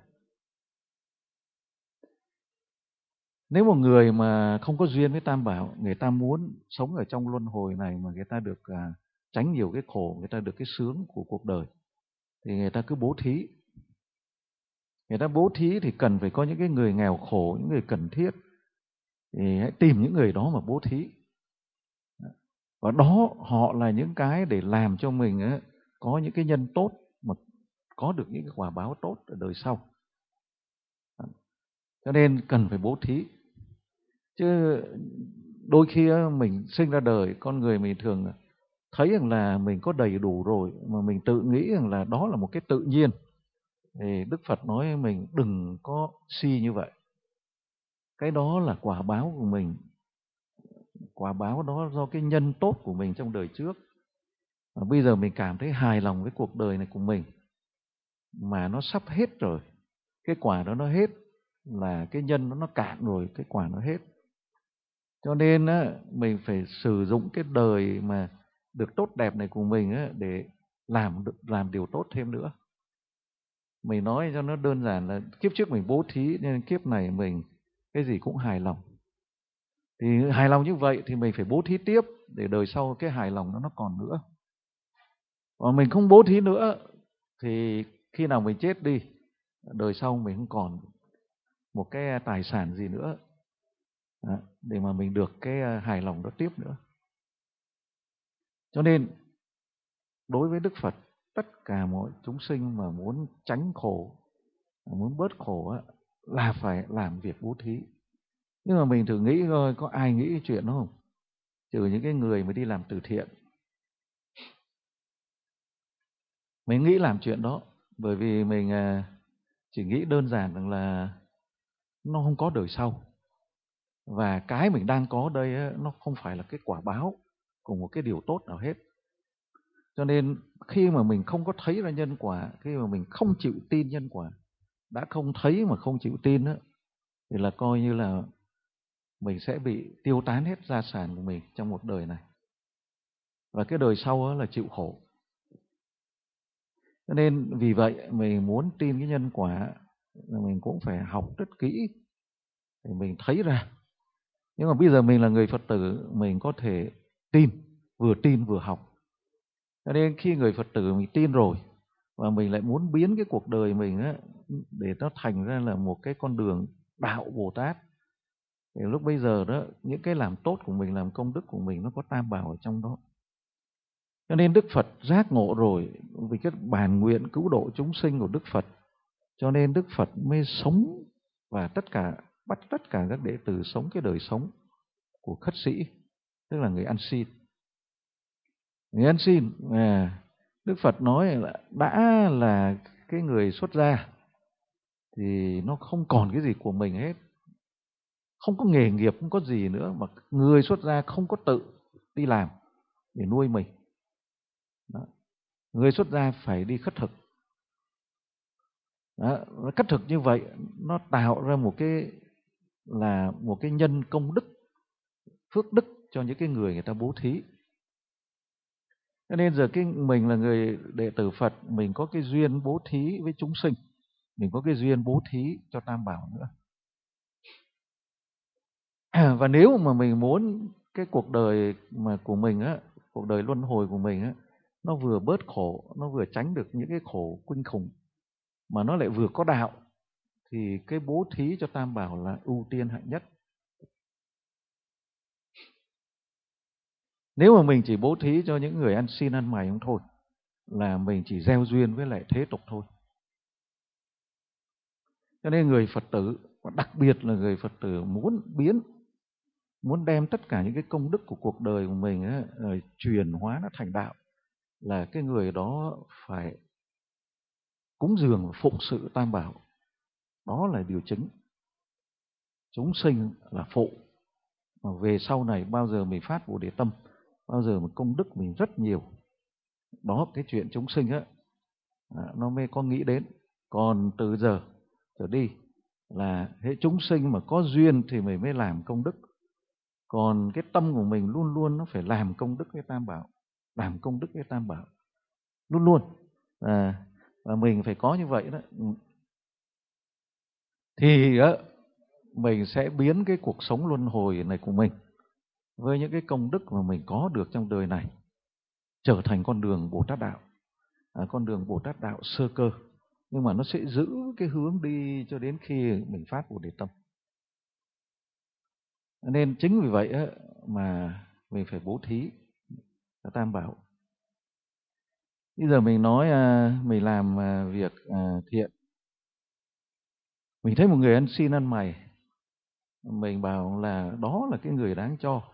Nếu một người mà không có duyên với Tam Bảo, người ta muốn sống ở trong luân hồi này mà người ta được tránh nhiều cái khổ, người ta được cái sướng của cuộc đời, thì người ta cứ bố thí. Người ta bố thí thì cần phải có những cái người nghèo khổ, những người cần thiết, thì hãy tìm những người đó mà bố thí. Và đó họ là những cái để làm cho mình có những cái nhân tốt, mà có được những cái quả báo tốt ở đời sau. Cho nên cần phải bố thí. Chứ đôi khi mình sinh ra đời, con người mình thường thấy rằng là mình có đầy đủ rồi, mà mình tự nghĩ rằng là đó là một cái tự nhiên. Thì Đức Phật nói mình đừng có si như vậy. Cái đó là quả báo của mình. Quả báo đó do cái nhân tốt của mình trong đời trước. Và bây giờ mình cảm thấy hài lòng với cuộc đời này của mình, mà nó sắp hết rồi. Cái quả đó nó hết, là cái nhân nó cạn rồi, cái quả nó hết. Cho nên mình phải sử dụng cái đời mà được tốt đẹp này của mình để làm điều tốt thêm nữa. Mình nói cho nó đơn giản là kiếp trước mình bố thí, nên kiếp này mình cái gì cũng hài lòng. Thì hài lòng như vậy thì mình phải bố thí tiếp, để đời sau cái hài lòng đó nó còn nữa. Và mình không bố thí nữa thì khi nào mình chết đi, đời sau mình không còn một cái tài sản gì nữa để mà mình được cái hài lòng đó tiếp nữa. Cho nên đối với Đức Phật, tất cả mọi chúng sinh mà muốn tránh khổ, muốn bớt khổ là phải làm việc bố thí. Nhưng mà mình thử nghĩ coi, có ai nghĩ cái chuyện đó không? Trừ những cái người mà đi làm từ thiện. Mình nghĩ làm chuyện đó bởi vì mình chỉ nghĩ đơn giản rằng là nó không có đời sau. Và cái mình đang có đây nó không phải là cái quả báo của một cái điều tốt nào hết. Cho nên khi mà mình không có thấy ra nhân quả, khi mà mình không chịu tin nhân quả, đã không thấy mà không chịu tin thì là coi như là mình sẽ bị tiêu tán hết gia sản của mình trong một đời này. Và cái đời sau là chịu khổ. Cho nên vì vậy mình muốn tin cái nhân quả, mình cũng phải học rất kỹ để mình thấy ra. Nhưng mà bây giờ mình là người Phật tử, mình có thể tin vừa học. Cho nên khi người Phật tử mình tin rồi, và mình lại muốn biến cái cuộc đời mình để nó thành ra là một cái con đường đạo Bồ Tát. Thì lúc bây giờ đó, những cái làm tốt của mình, làm công đức của mình nó có tam bảo ở trong đó. Cho nên Đức Phật giác ngộ rồi, vì cái bản nguyện cứu độ chúng sinh của Đức Phật, cho nên Đức Phật mới sống và bắt tất cả các đệ tử sống cái đời sống của khất sĩ, tức là người ăn xin. Người ăn xin, Đức Phật nói là đã là cái người xuất gia thì nó không còn cái gì của mình hết, không có nghề nghiệp, không có gì nữa, mà người xuất gia không có tự đi làm để nuôi mình. Đó. Người xuất gia phải đi khất thực. Đó. Khất thực như vậy nó tạo ra một cái nhân công đức, phước đức cho những cái người ta bố thí. Cho nên giờ mình là người đệ tử Phật, mình có cái duyên bố thí với chúng sinh, mình có cái duyên bố thí cho tam bảo nữa. Và nếu mà mình muốn cái cuộc đời mà của mình á, cuộc đời luân hồi của mình á, nó vừa bớt khổ, nó vừa tránh được những cái khổ kinh khủng, mà nó lại vừa có đạo, thì cái bố thí cho tam bảo là ưu tiên hạng nhất. Nếu mà mình chỉ bố thí cho những người ăn xin ăn mày không thôi, là mình chỉ gieo duyên với lại thế tục thôi. Cho nên người Phật tử, đặc biệt là người Phật tử muốn đem tất cả những cái công đức của cuộc đời của mình ấy, chuyển hóa nó thành đạo, là cái người đó phải cúng dường và phụng sự tam bảo. Đó là điều chính. Chúng sinh là phụ, mà về sau này bao giờ mình phát Bồ Đề tâm, bao giờ mà công đức mình rất nhiều, đó cái chuyện chúng sinh á, nó mới có nghĩ đến. Còn từ giờ trở đi là hệ chúng sinh mà có duyên thì mình mới làm công đức. Còn cái tâm của mình luôn luôn nó phải làm công đức với tam bảo, làm công đức với tam bảo luôn luôn, và mình phải có như vậy đó, thì mình sẽ biến cái cuộc sống luân hồi này của mình với những cái công đức mà mình có được trong đời này trở thành con đường Bồ Tát đạo, con đường Bồ Tát đạo sơ cơ, nhưng mà nó sẽ giữ cái hướng đi cho đến khi mình phát Bồ Đề tâm. Nên chính vì vậy mà mình phải bố thí cho tam bảo. Bây giờ mình nói mình làm việc thiện, mình thấy một người ăn xin ăn mày, mình bảo là đó là cái người đáng cho.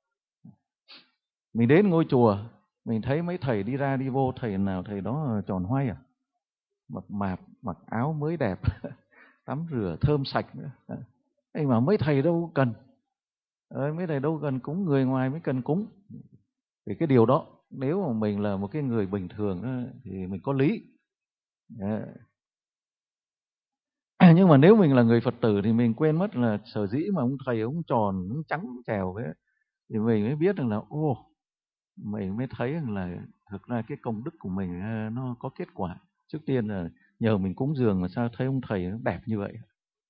Mình đến ngôi chùa, mình thấy mấy thầy đi ra đi vô, thầy nào thầy đó tròn hoay mập mạp, mặc áo mới đẹp, tắm rửa thơm sạch nữa. Anh bảo mấy thầy đâu cần, mấy thầy đâu cần cúng, người ngoài mới cần cúng. Thì cái điều đó, nếu mà mình là một cái người bình thường thì mình có lý. Nhưng mà nếu mình là người Phật tử thì mình quên mất là sở dĩ mà ông thầy ông tròn, ông trắng trèo ấy, thì mình mới biết rằng là mình mới thấy rằng là thực ra cái công đức của mình nó có kết quả. Trước tiên là nhờ mình cúng dường mà sao thấy ông thầy nó đẹp như vậy.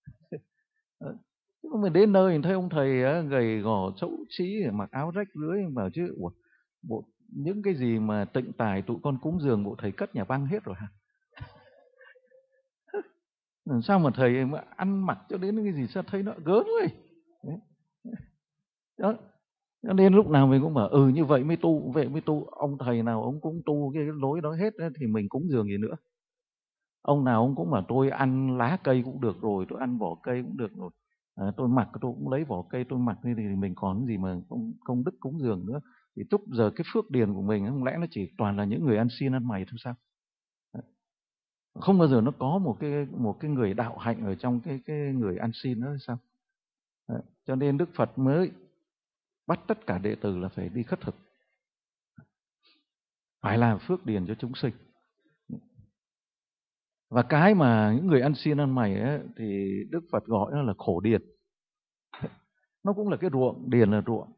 Mình đến nơi mình thấy ông thầy gầy gò xấu xí, mặc áo rách rưới, bảo chứ những cái gì mà tịnh tài tụi con cúng dường bộ thầy cất nhà băng hết rồi hả? Sao mà thầy mà ăn mặc cho đến cái gì sao thấy nó gớm ấy. Đó. Cho nên lúc nào mình cũng bảo như vậy mới tu, vậy mới tu. Ông thầy nào ông cũng tu cái lối đó hết thì mình cúng dường gì nữa. Ông nào ông cũng bảo tôi ăn lá cây cũng được rồi, tôi ăn vỏ cây cũng được rồi, tôi mặc tôi cũng lấy vỏ cây tôi mặc, thì mình còn gì mà công đức cúng dường nữa. Thì lúc giờ cái phước điền của mình không lẽ nó chỉ toàn là những người ăn xin ăn mày thôi sao? Không bao giờ nó có một cái người đạo hạnh ở trong cái người ăn xin đó sao? Cho nên Đức Phật mới bắt tất cả đệ tử là phải đi khất thực, phải làm phước điền cho chúng sinh. Và cái mà những người ăn xin ăn mày ấy, thì Đức Phật gọi nó là khổ điền. Nó cũng là cái ruộng, điền là ruộng.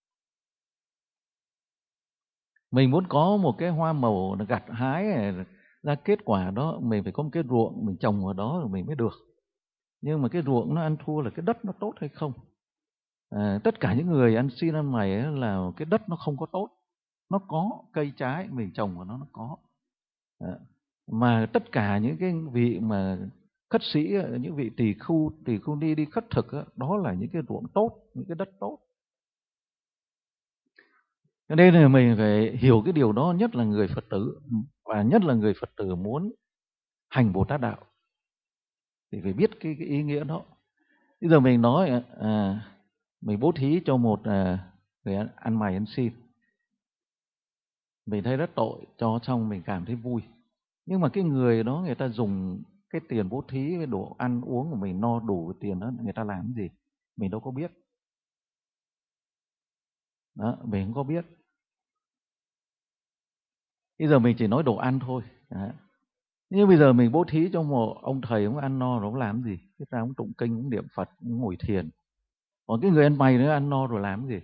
Mình muốn có một cái hoa màu gặt hái ra kết quả đó, mình phải có một cái ruộng, mình trồng vào đó rồi mình mới được. Nhưng mà cái ruộng nó ăn thua là cái đất nó tốt hay không. Tất cả những người ăn xin ăn mày ấy là cái đất nó không có tốt. Nó có cây trái mình trồng vào nó có. Mà tất cả những cái vị mà khất sĩ, những vị tỳ khu ni đi khất thực, đó là những cái ruộng tốt, những cái đất tốt. Cho nên là mình phải hiểu cái điều đó, nhất là người Phật tử, và nhất là người Phật tử muốn hành Bồ Tát đạo thì phải biết cái ý nghĩa đó. Bây giờ mình nói mình bố thí cho một người ăn mày ăn xin, mình thấy rất tội, cho xong mình cảm thấy vui. Nhưng mà cái người đó người ta dùng cái tiền bố thí với đồ ăn uống của mình no đủ tiền đó, người ta làm cái gì mình đâu có biết. Đó, mình không có biết. Bây giờ mình chỉ nói đồ ăn thôi. Đó. Nhưng bây giờ mình bố thí cho một ông thầy, ông ăn no rồi ông làm cái gì? Cái ra ông tụng kinh, ông niệm Phật, ông ngồi thiền. Còn cái người ăn mày nữa ăn no rồi làm cái gì?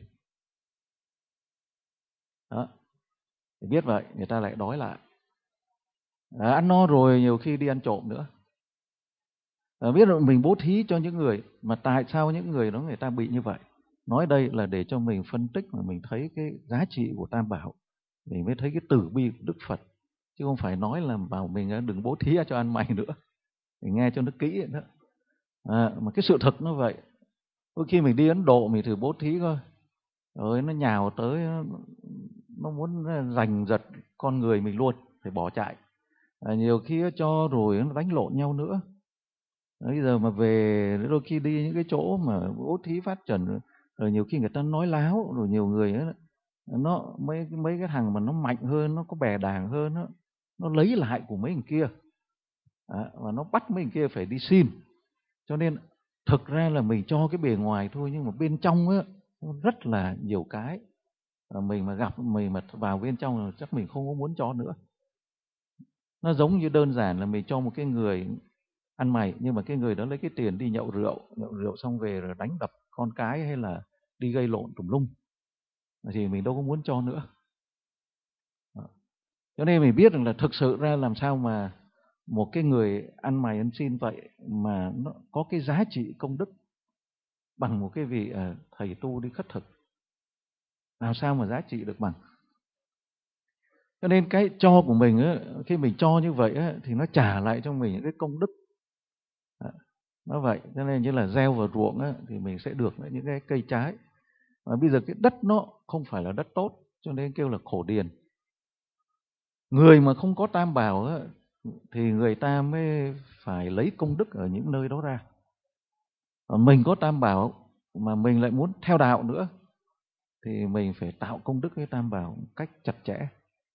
Đó. Thì biết vậy, người ta lại đói lại. Ăn no rồi nhiều khi đi ăn trộm nữa. Biết rồi mình bố thí cho những người, mà tại sao những người đó người ta bị như vậy? Nói đây là để cho mình phân tích mà mình thấy cái giá trị của Tam Bảo, mình mới thấy cái từ bi của Đức Phật, chứ không phải nói là bảo mình đừng bố thí cho ăn mày nữa. Mình nghe cho nó kỹ nữa. Mà cái sự thật nó vậy. Đôi khi mình đi Ấn Độ mình thử bố thí coi, rồi nó nhào tới, nó muốn giành giật con người mình luôn, phải bỏ chạy. Nhiều khi cho rồi nó đánh lộn nhau nữa. Bây giờ mà về đôi khi đi những cái chỗ mà bố thí phát trần, rồi nhiều khi người ta nói láo, rồi nhiều người ấy, nó mấy cái thằng mà nó mạnh hơn, nó có bè đảng hơn, nó lấy lại của mấy thằng kia, và nó bắt mấy thằng kia phải đi xin. Cho nên thực ra là mình cho cái bề ngoài thôi, nhưng mà bên trong á rất là nhiều cái. Mình mà gặp, mình mà vào bên trong là chắc mình không có muốn cho nữa. Nó giống như đơn giản là mình cho một cái người ăn mày, nhưng mà cái người đó lấy cái tiền đi nhậu rượu xong về rồi đánh đập con cái hay là đi gây lộn tùm lum, thì mình đâu có muốn cho nữa. Cho nên mình biết rằng là thực sự ra làm sao mà một cái người ăn mày ăn xin vậy mà nó có cái giá trị công đức bằng một cái vị thầy tu đi khất thực. Làm sao mà giá trị được bằng. Cho nên cái cho của mình á, khi mình cho như vậy á, thì nó trả lại cho mình những cái công đức. Nó vậy, cho nên như là gieo vào ruộng á, thì mình sẽ được những cái cây trái. Mà bây giờ cái đất nó không phải là đất tốt, cho nên kêu là khổ điền. Người mà không có Tam Bảo á, thì người ta mới phải lấy công đức ở những nơi đó ra. Mình có Tam Bảo mà mình lại muốn theo đạo nữa, thì mình phải tạo công đức với Tam Bảo một cách chặt chẽ.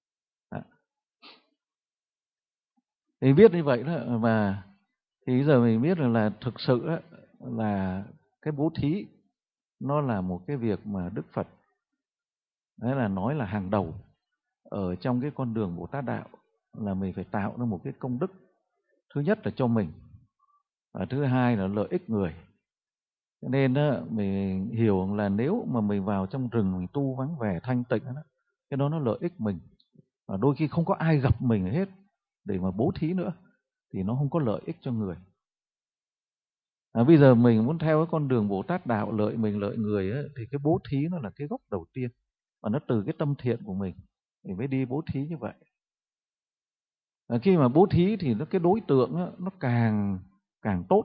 Thì biết như vậy đó, mà thì bây giờ mình biết là thực sự là cái bố thí nó là một cái việc mà Đức Phật đấy là nói là hàng đầu ở trong cái con đường Bồ Tát đạo, là mình phải tạo ra một cái công đức. Thứ nhất là cho mình, và thứ hai là lợi ích người. Cho nên đó, mình hiểu là nếu mà mình vào trong rừng mình tu vắng vẻ thanh tịnh đó, cái đó nó lợi ích mình. Và đôi khi không có ai gặp mình hết để mà bố thí nữa, thì nó không có lợi ích cho người. Bây giờ mình muốn theo cái con đường Bồ Tát đạo lợi mình lợi người ấy, thì cái bố thí nó là cái gốc đầu tiên, và nó từ cái tâm thiện của mình mới đi bố thí như vậy. Khi mà bố thí thì cái đối tượng ấy, nó càng tốt,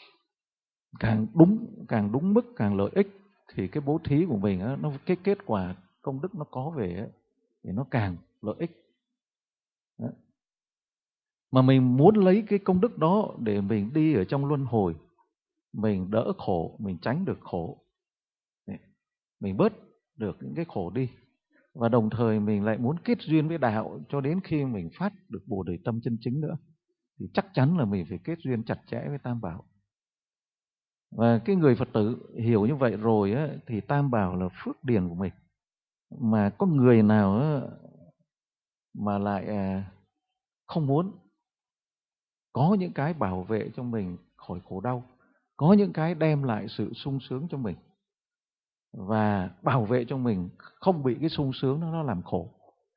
càng đúng mức, càng lợi ích, thì cái bố thí của mình ấy, cái kết quả công đức nó có về ấy, thì nó càng lợi ích. Đó. Mà mình muốn lấy cái công đức đó để mình đi ở trong luân hồi, mình đỡ khổ, mình tránh được khổ, mình bớt được những cái khổ đi, và đồng thời mình lại muốn kết duyên với đạo cho đến khi mình phát được Bồ Đề tâm chân chính nữa, thì chắc chắn là mình phải kết duyên chặt chẽ với Tam Bảo. Và cái người Phật tử hiểu như vậy rồi á, thì Tam Bảo là phước điền của mình. Mà có người nào á, mà lại không muốn có những cái bảo vệ cho mình khỏi khổ đau, có những cái đem lại sự sung sướng cho mình, và bảo vệ cho mình không bị cái sung sướng đó nó làm khổ,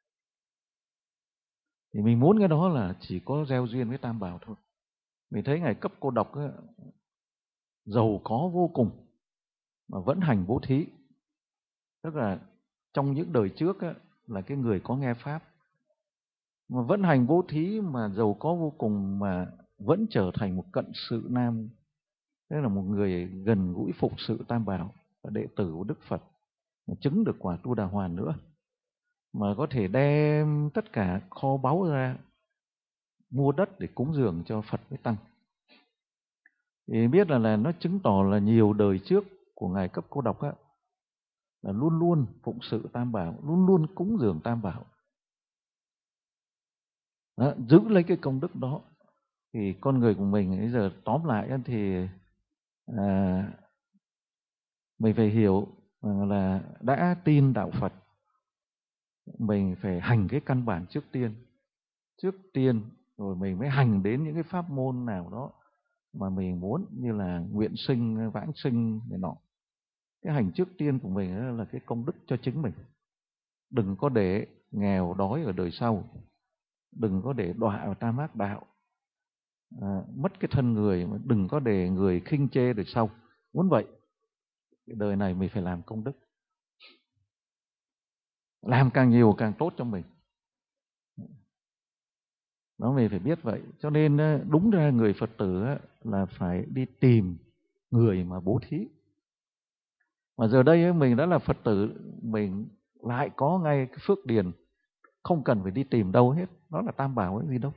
thì mình muốn cái đó là chỉ có gieo duyên với Tam Bảo thôi. Mình thấy Ngài Cấp Cô Độc ấy, giàu có vô cùng mà vẫn hành bố thí. Tức là trong những đời trước ấy, là cái người có nghe Pháp, mà vẫn hành bố thí mà giàu có vô cùng, mà vẫn trở thành một cận sự nam, tức là một người gần gũi phụng sự Tam Bảo và đệ tử của Đức Phật, mà chứng được quả Tu Đà Hoàn nữa, mà có thể đem tất cả kho báu ra mua đất để cúng dường cho Phật với Tăng. Thì biết là nó chứng tỏ là nhiều đời trước của Ngài Cấp Cô Độc á, là luôn luôn phụng sự Tam Bảo, luôn luôn cúng dường Tam Bảo. Đó, giữ lấy cái công đức đó. Thì con người của mình bây giờ tóm lại thì mình phải hiểu là đã tin đạo Phật, mình phải hành cái căn bản trước tiên rồi mình mới hành đến những cái pháp môn nào đó mà mình muốn, như là nguyện sinh, vãng sinh này nọ. Cái hành trước tiên của mình là cái công đức cho chính mình. Đừng có để nghèo đói ở đời sau, đừng có để đọa vào tam ác đạo, mất cái thân người, mà đừng có để người khinh chê đời sau. Muốn vậy, cái đời này mình phải làm công đức, làm càng nhiều càng tốt cho mình. Đó, mình phải biết vậy. Cho nên đúng ra người Phật tử là phải đi tìm người mà bố thí. Mà giờ đây mình đã là Phật tử, mình lại có ngay cái phước điền, không cần phải đi tìm đâu hết. Đó là Tam Bảo ấy gì đâu.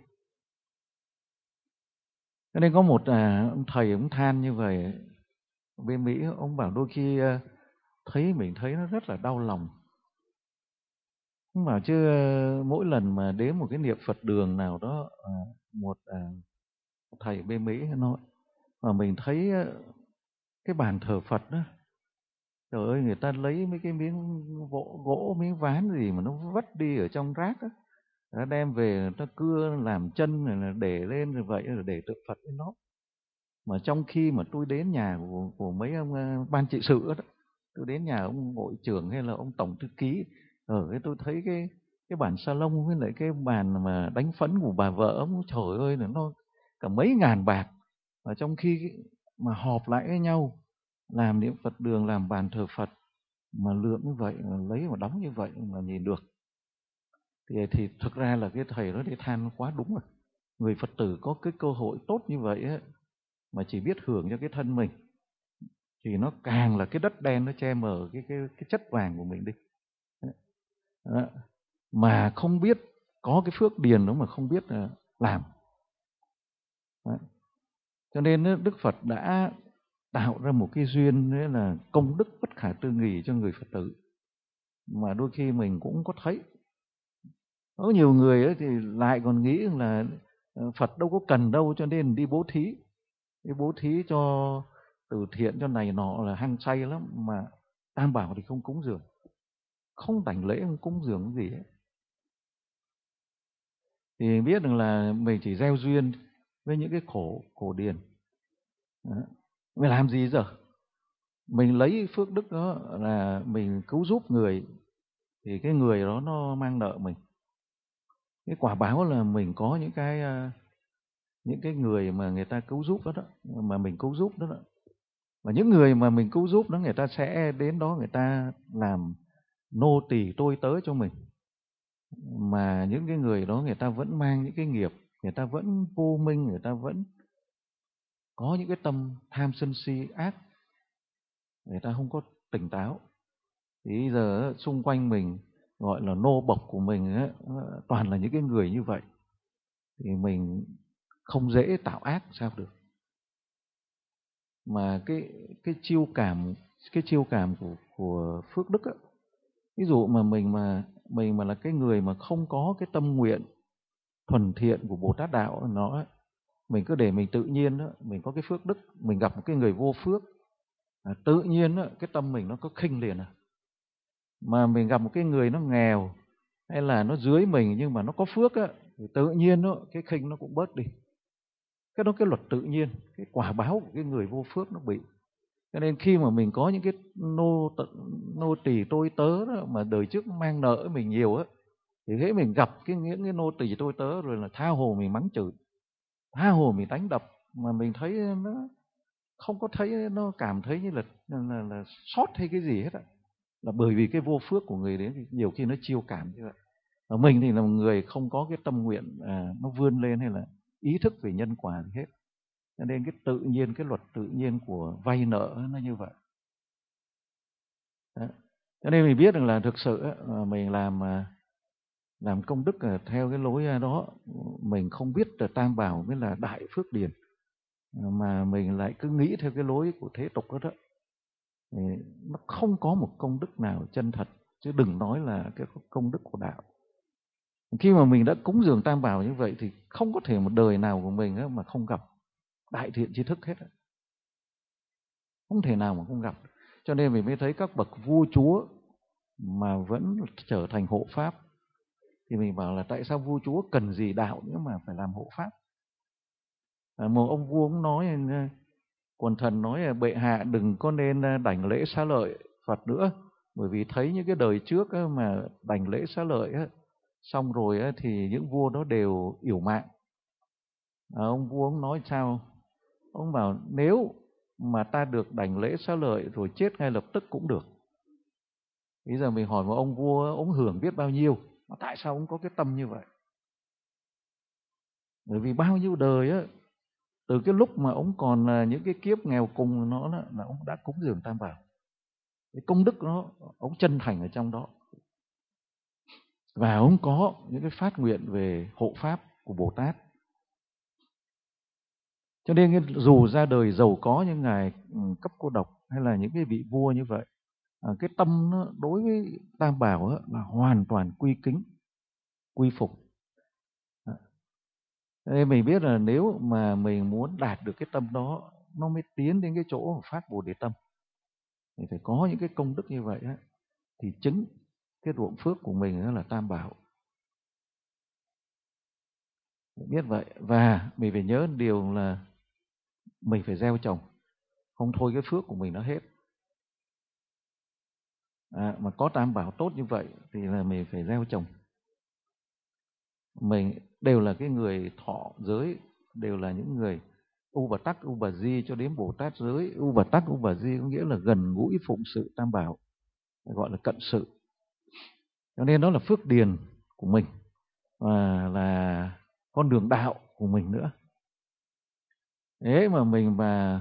Cho nên có một ông thầy ông than như vậy bên Mỹ, ông bảo đôi khi mình thấy nó rất là đau lòng. Ông bảo chứ mỗi lần mà đến một cái niệm Phật đường nào đó, một thầy bên Mỹ nói, mà mình thấy cái bàn thờ Phật đó, trời ơi, người ta lấy mấy cái miếng gỗ miếng ván gì mà nó vất đi ở trong rác á, nó đem về người ta cưa làm chân rồi để lên rồi vậy, rồi để tượng Phật lên đó. Mà trong khi mà tôi đến nhà của mấy ông ban trị sự đó, tôi đến nhà ông hội trưởng hay là ông tổng thư ký, cái tôi thấy cái bàn salon với lại cái bàn mà đánh phấn của bà vợ ông, trời ơi, là nó cả mấy ngàn bạc. Và trong khi mà họp lại với nhau làm niệm Phật đường, làm bàn thờ Phật mà lượng như vậy, mà lấy mà đóng như vậy mà nhìn được, thì thực ra là cái thầy đó đi than quá đúng rồi. Người Phật tử có cái cơ hội tốt như vậy ấy, mà chỉ biết hưởng cho cái thân mình, thì nó càng là cái đất đen nó che mờ cái chất vàng của mình đi. Đó. Mà không biết có cái phước điền đó mà không biết làm. Đó. Cho nên Đức Phật đã tạo ra một cái duyên, đấy là công đức bất khả tư nghì cho người Phật tử. Mà đôi khi mình cũng có thấy có nhiều người ấy thì lại còn nghĩ là Phật đâu có cần đâu, cho nên đi bố thí. Đi bố thí cho từ thiện, cho này nọ là hăng say lắm, mà Tam Bảo thì không cúng dường, không đảnh lễ, không cúng dường cái gì ấy. Thì biết rằng là mình chỉ gieo duyên với những cái khổ điền. Đó. Mình làm gì giờ? Mình lấy phước đức đó là mình cứu giúp người, thì cái người đó nó mang nợ mình. Cái quả báo là mình có những cái người mà người ta cứu giúp đó, mà mình cứu giúp đó. Và những người mà mình cứu giúp đó, người ta sẽ đến đó, người ta làm nô tỳ tôi tớ cho mình. Mà những cái người đó người ta vẫn mang những cái nghiệp, người ta vẫn vô minh, người ta vẫn có những cái tâm tham sân si ác, người ta không có tỉnh táo. Thì bây giờ xung quanh mình gọi là nô bộc của mình ấy, toàn là những cái người như vậy, thì mình không dễ tạo ác sao được. Mà cái chiêu cảm của phước đức ấy, ví dụ mà mình mà là cái người mà không có cái tâm nguyện thuần thiện của Bồ Tát đạo nó, mình cứ để mình tự nhiên đó, mình có cái phước đức, mình gặp một cái người vô phước, tự nhiên đó, cái tâm mình nó có khinh liền. Mà mình gặp một cái người nó nghèo hay là nó dưới mình nhưng mà nó có phước á, thì tự nhiên đó, cái khinh nó cũng bớt đi. Cái đó cái luật tự nhiên, cái quả báo của cái người vô phước nó bị. Cho nên khi mà mình có những cái nô tỳ tôi tớ đó, mà đời trước mang nợ mình nhiều á, thì thế mình gặp những cái nô tỳ tôi tớ rồi là tha hồ mình mắng chửi, tha hồ mình đánh đập, mà mình thấy nó không có thấy, nó cảm thấy như là sót hay cái gì hết á, là bởi vì cái vô phước của người đến thì nhiều khi nó chiêu cảm như vậy. Và mình thì là một người không có cái tâm nguyện nó vươn lên hay là ý thức về nhân quả gì hết. Cho nên cái tự nhiên, cái luật tự nhiên của vay nợ nó như vậy. Đó. Cho nên mình biết rằng là thực sự mình làm công đức theo cái lối đó, mình không biết là tam bảo mới là đại phước điền, mà mình lại cứ nghĩ theo cái lối của thế tục đó, thì nó không có một công đức nào chân thật, chứ đừng nói là cái công đức của đạo. Khi mà mình đã cúng dường tam bảo như vậy thì không có thể một đời nào của mình mà không gặp đại thiện tri thức hết. Không thể nào mà không gặp. Cho nên mình mới thấy các bậc vua chúa mà vẫn trở thành hộ pháp. Thì mình bảo là tại sao vua chúa cần gì đạo nữa mà phải làm hộ pháp. Một ông vua cũng nói, quần thần nói là bệ hạ đừng có nên đảnh lễ xá lợi Phật nữa. Bởi vì thấy những cái đời trước mà đảnh lễ xá lợi xong rồi thì những vua đó đều yểu mạng. Ông vua ông nói sao? Ông bảo nếu mà ta được đảnh lễ xá lợi rồi chết ngay lập tức cũng được. Bây giờ mình hỏi một ông vua, ông hưởng biết bao nhiêu, mà tại sao ông có cái tâm như vậy? Bởi vì bao nhiêu đời từ cái lúc mà ông còn những cái kiếp nghèo cùng nó là ông đã cúng dường tam bảo. Cái công đức nó ông chân thành ở trong đó. Và ông có những cái phát nguyện về hộ pháp của Bồ Tát. Cho nên dù ra đời giàu có như ngài Cấp Cô Độc hay là những cái vị vua như vậy, cái tâm nó đối với tam bảo là hoàn toàn quy kính, quy phục. Nên mình biết là nếu mà mình muốn đạt được cái tâm đó, nó mới tiến đến cái chỗ phát Bồ Đề tâm. Mình phải có những cái công đức như vậy thì chứng cái ruộng phước của mình là tam bảo. Mình biết vậy. Và mình phải nhớ điều là mình phải gieo trồng, không thôi cái phước của mình nó hết. Mà có tam bảo tốt như vậy thì là mình phải gieo trồng. Mình đều là cái người thọ giới, đều là những người U Bà Tắc, U Bà Di cho đến Bồ Tát giới. U Bà Tắc, U Bà Di có nghĩa là gần gũi phụng sự tam bảo, gọi là cận sự. Cho nên đó là phước điền của mình và là con đường đạo của mình nữa. Thế mà mình mà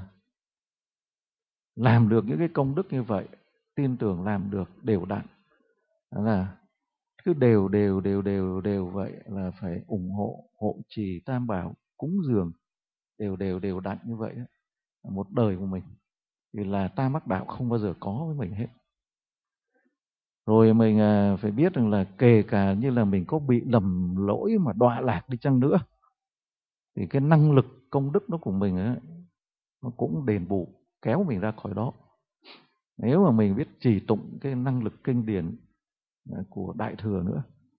làm được những cái công đức như vậy, tin tưởng làm được đều đặn, là cứ đều vậy, là phải ủng hộ, hộ trì tam bảo, cúng dường đều đặn như vậy một đời của mình, thì là tam mắc đạo không bao giờ có với mình hết. Rồi mình phải biết rằng là kể cả như là mình có bị lầm lỗi mà đọa lạc đi chăng nữa, thì cái năng lực công đức đó của mình nó cũng đền bù kéo mình ra khỏi đó. Nếu mà mình biết trì tụng cái năng lực kinh điển của Đại Thừa nữa.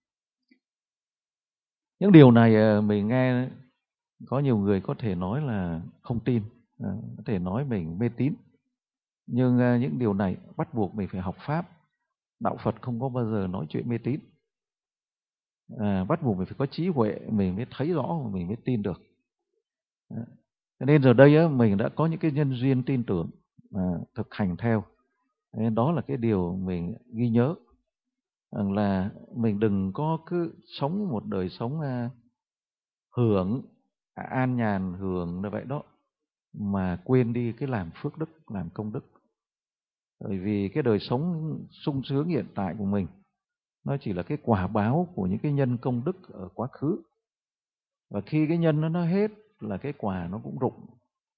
Những điều này mình nghe có nhiều người có thể nói là không tin, có thể nói mình mê tín. Nhưng những điều này bắt buộc mình phải học Pháp. Đạo Phật không có bao giờ nói chuyện mê tín. Bắt buộc mình phải có trí huệ, mình mới thấy rõ, mình mới tin được. Cho nên giờ đây mình đã có những cái nhân duyên tin tưởng, thực hành theo. Nên đó là cái điều mình ghi nhớ, là mình đừng có cứ sống một đời sống hưởng, an nhàn hưởng như vậy đó, mà quên đi cái làm phước đức, làm công đức. Bởi vì cái đời sống sung sướng hiện tại của mình nó chỉ là cái quả báo của những cái nhân công đức ở quá khứ. Và khi cái nhân nó hết là cái quả nó cũng rụng.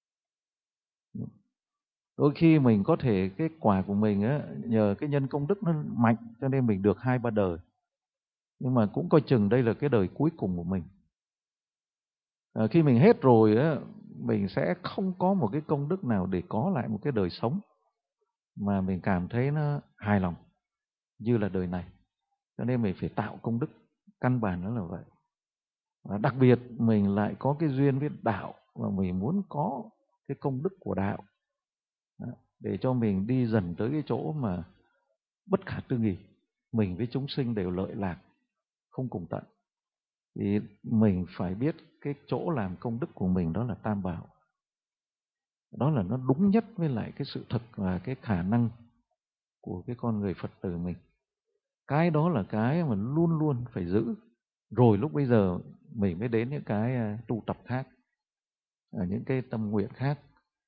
Đôi khi mình có thể cái quả của mình nhờ cái nhân công đức nó mạnh cho nên mình được 2-3 đời. Nhưng mà cũng coi chừng đây là cái đời cuối cùng của mình. Khi mình hết rồi mình sẽ không có một cái công đức nào để có lại một cái đời sống mà mình cảm thấy nó hài lòng như là đời này. Cho nên mình phải tạo công đức, căn bản nó là vậy. Và đặc biệt mình lại có cái duyên với đạo, và mình muốn có cái công đức của đạo để cho mình đi dần tới cái chỗ mà bất khả tư nghì, mình với chúng sinh đều lợi lạc, không cùng tận. Thì mình phải biết cái chỗ làm công đức của mình đó là tam bảo. Đó là nó đúng nhất với lại cái sự thật và cái khả năng của cái con người Phật tử mình. Cái đó là cái mà luôn luôn phải giữ. Rồi lúc bây giờ mình mới đến những cái tu tập khác, những cái tâm nguyện khác.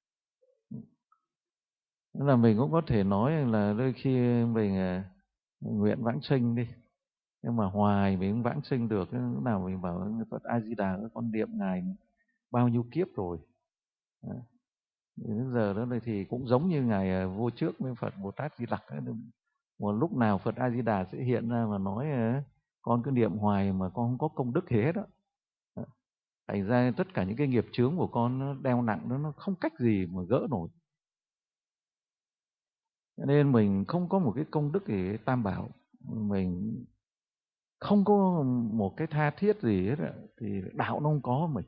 Tức là mình cũng có thể nói là đôi khi mình nguyện vãng sinh đi, nhưng mà hoài mình không vãng sinh được. Lúc nào mình bảo Phật A Di Đà, con niệm ngài bao nhiêu kiếp rồi. Đến giờ đó thì cũng giống như ngài vô trước với Phật Bồ Tát Di Lặc ấy. Một lúc nào Phật A Di Đà sẽ hiện ra và nói con cứ niệm hoài mà con không có công đức gì hết đó. Thành ra tất cả những cái nghiệp chướng của con nó đeo nặng đó, nó không cách gì mà gỡ nổi. Cho nên mình không có một cái công đức gì tam bảo, mình không có một cái tha thiết gì hết thì đạo nó không có mình.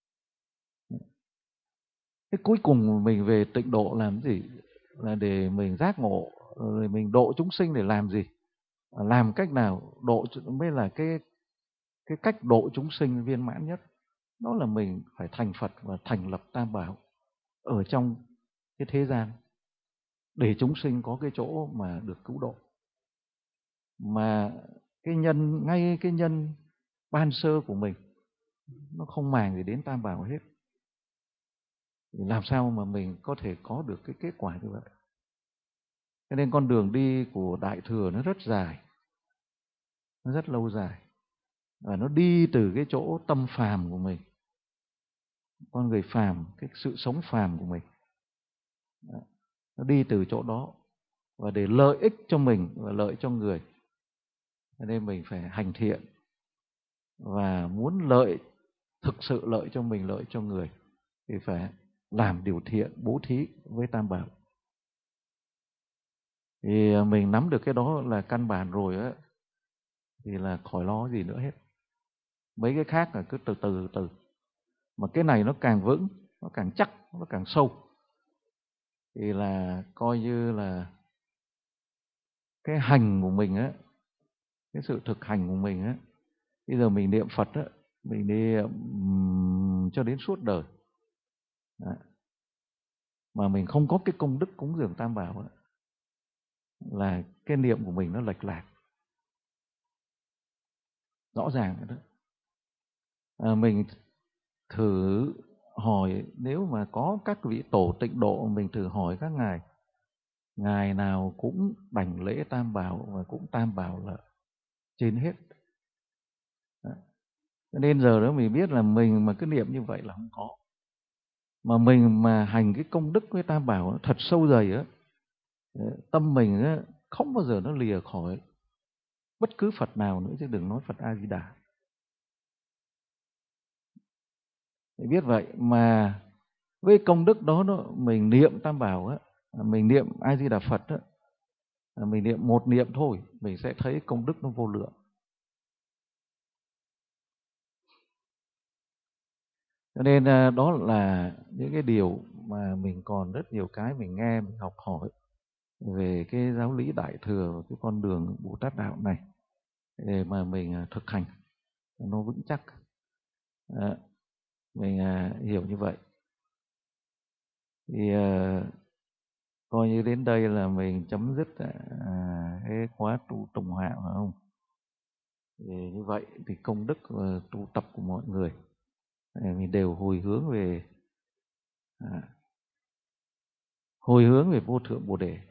Thế cuối cùng mình về tịnh độ làm gì? Là để mình giác ngộ, rồi mình độ chúng sinh để làm gì? Làm cách nào độ mới là cái cách độ chúng sinh viên mãn nhất. Đó là mình phải thành Phật và thành lập tam bảo ở trong cái thế gian, để chúng sinh có cái chỗ mà được cứu độ. Mà ngay cái nhân ban sơ của mình nó không màng gì đến tam bảo hết, thì làm sao mà mình có thể có được cái kết quả như vậy? Cho nên con đường đi của Đại Thừa nó rất dài, nó rất lâu dài, và nó đi từ cái chỗ tâm phàm của mình, con người phàm, cái sự sống phàm của mình. Nó đi từ chỗ đó, và để lợi ích cho mình và lợi cho người. Cho nên mình phải hành thiện, và muốn thực sự lợi cho mình, lợi cho người, thì phải làm điều thiện, bố thí với tam bảo. Thì mình nắm được cái đó là căn bản rồi á, thì là khỏi lo gì nữa hết. Mấy cái khác là cứ từ từ. Mà cái này nó càng vững, nó càng chắc, nó càng sâu, thì là coi như là cái hành của mình á, cái sự thực hành của mình á. Bây giờ mình niệm Phật á, mình niệm cho đến suốt đời. Đó. Mà mình không có cái công đức cúng dường tam bảo á, là cái niệm của mình nó lệch lạc. Rõ ràng đó. Mình thử hỏi, nếu mà có các vị tổ tịnh độ, mình thử hỏi các ngài, ngài nào cũng đảnh lễ tam bảo, và cũng tam bảo là trên hết. Đó. Cho nên giờ đó mình biết là mình mà cứ niệm như vậy là không có. Mà mình mà hành cái công đức với tam bảo thật sâu dày á, tâm mình á, không bao giờ nó lìa khỏi bất cứ Phật nào nữa, chứ đừng nói Phật A Di Đà. Để biết vậy mà với công đức đó, mình niệm tam bảo á, mình niệm A Di Đà Phật á, mình niệm một niệm thôi, mình sẽ thấy công đức nó vô lượng. Cho nên đó là những cái điều mà mình còn rất nhiều cái mình nghe, mình học hỏi về cái giáo lý Đại Thừa, cái con đường Bồ Tát đạo này, để mà mình thực hành nó vững chắc. Mình hiểu như vậy. Thì coi như đến đây là mình chấm dứt cái khóa tu tùng hạ, phải không? Thì như vậy thì công đức tu tập của mọi người mình đều hồi hướng về vô thượng Bồ đề.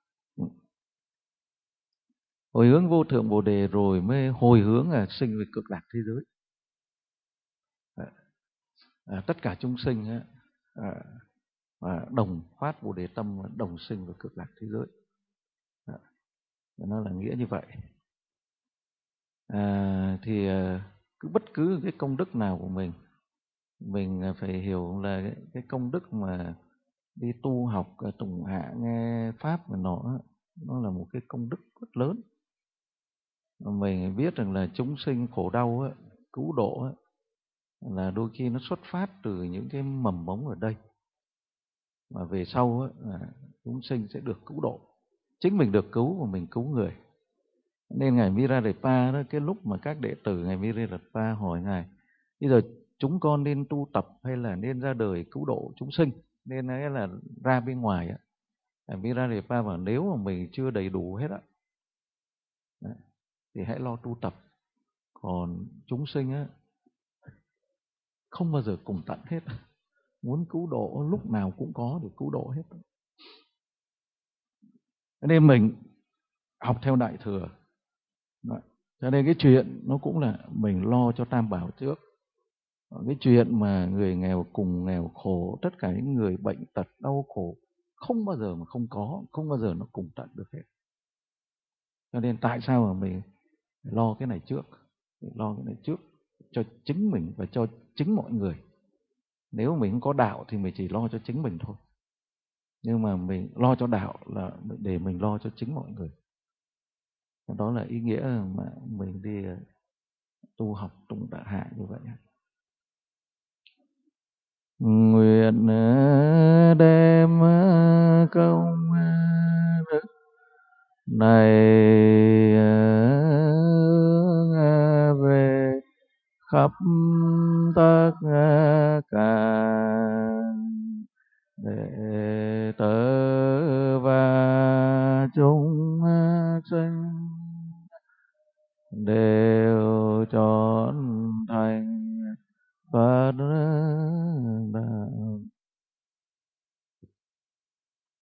Hồi hướng vô thượng Bồ đề rồi mới hồi hướng sinh về cực lạc thế giới. Tất cả chúng sinh đồng phát Bồ đề tâm, đồng sinh về cực lạc thế giới. Nó là nghĩa như vậy. Thì cứ bất cứ cái công đức nào của mình phải hiểu là cái công đức mà đi tu học tùng hạ nghe pháp mà nó là một cái công đức rất lớn. Mình biết rằng là chúng sinh khổ đau cứu độ là đôi khi nó xuất phát từ những cái mầm mống ở đây, mà về sau chúng sinh sẽ được cứu độ. Chính mình được cứu và mình cứu người. Nên ngài Milarepa đó, cái lúc mà các đệ tử ngài Milarepa hỏi ngài, bây giờ chúng con nên tu tập hay là nên ra đời cứu độ chúng sinh, nên là ra bên ngoài á, ngài Milarepa bảo nếu mà mình chưa đầy đủ hết á, thì hãy lo tu tập. Còn chúng sinh á, không bao giờ cùng tận hết. Muốn cứu độ lúc nào cũng có để cứu độ hết. Cho nên mình học theo Đại Thừa. Đấy. Cho nên cái chuyện nó cũng là mình lo cho Tam Bảo trước. Cái chuyện mà người nghèo cùng nghèo khổ, tất cả những người bệnh tật đau khổ, không bao giờ mà không có, không bao giờ nó cùng tận được hết. Cho nên tại sao mà mình lo cái này trước, lo cái này trước cho chính mình và cho chính mọi người. Nếu mình không có đạo thì mình chỉ lo cho chính mình thôi. Nhưng mà mình lo cho đạo là để mình lo cho chính mọi người. Đó là ý nghĩa mà mình đi tu học Tụng Tạ Hạ như vậy. Nguyện đem công đức này về khắp tất cả đệ tử và chúng sinh đều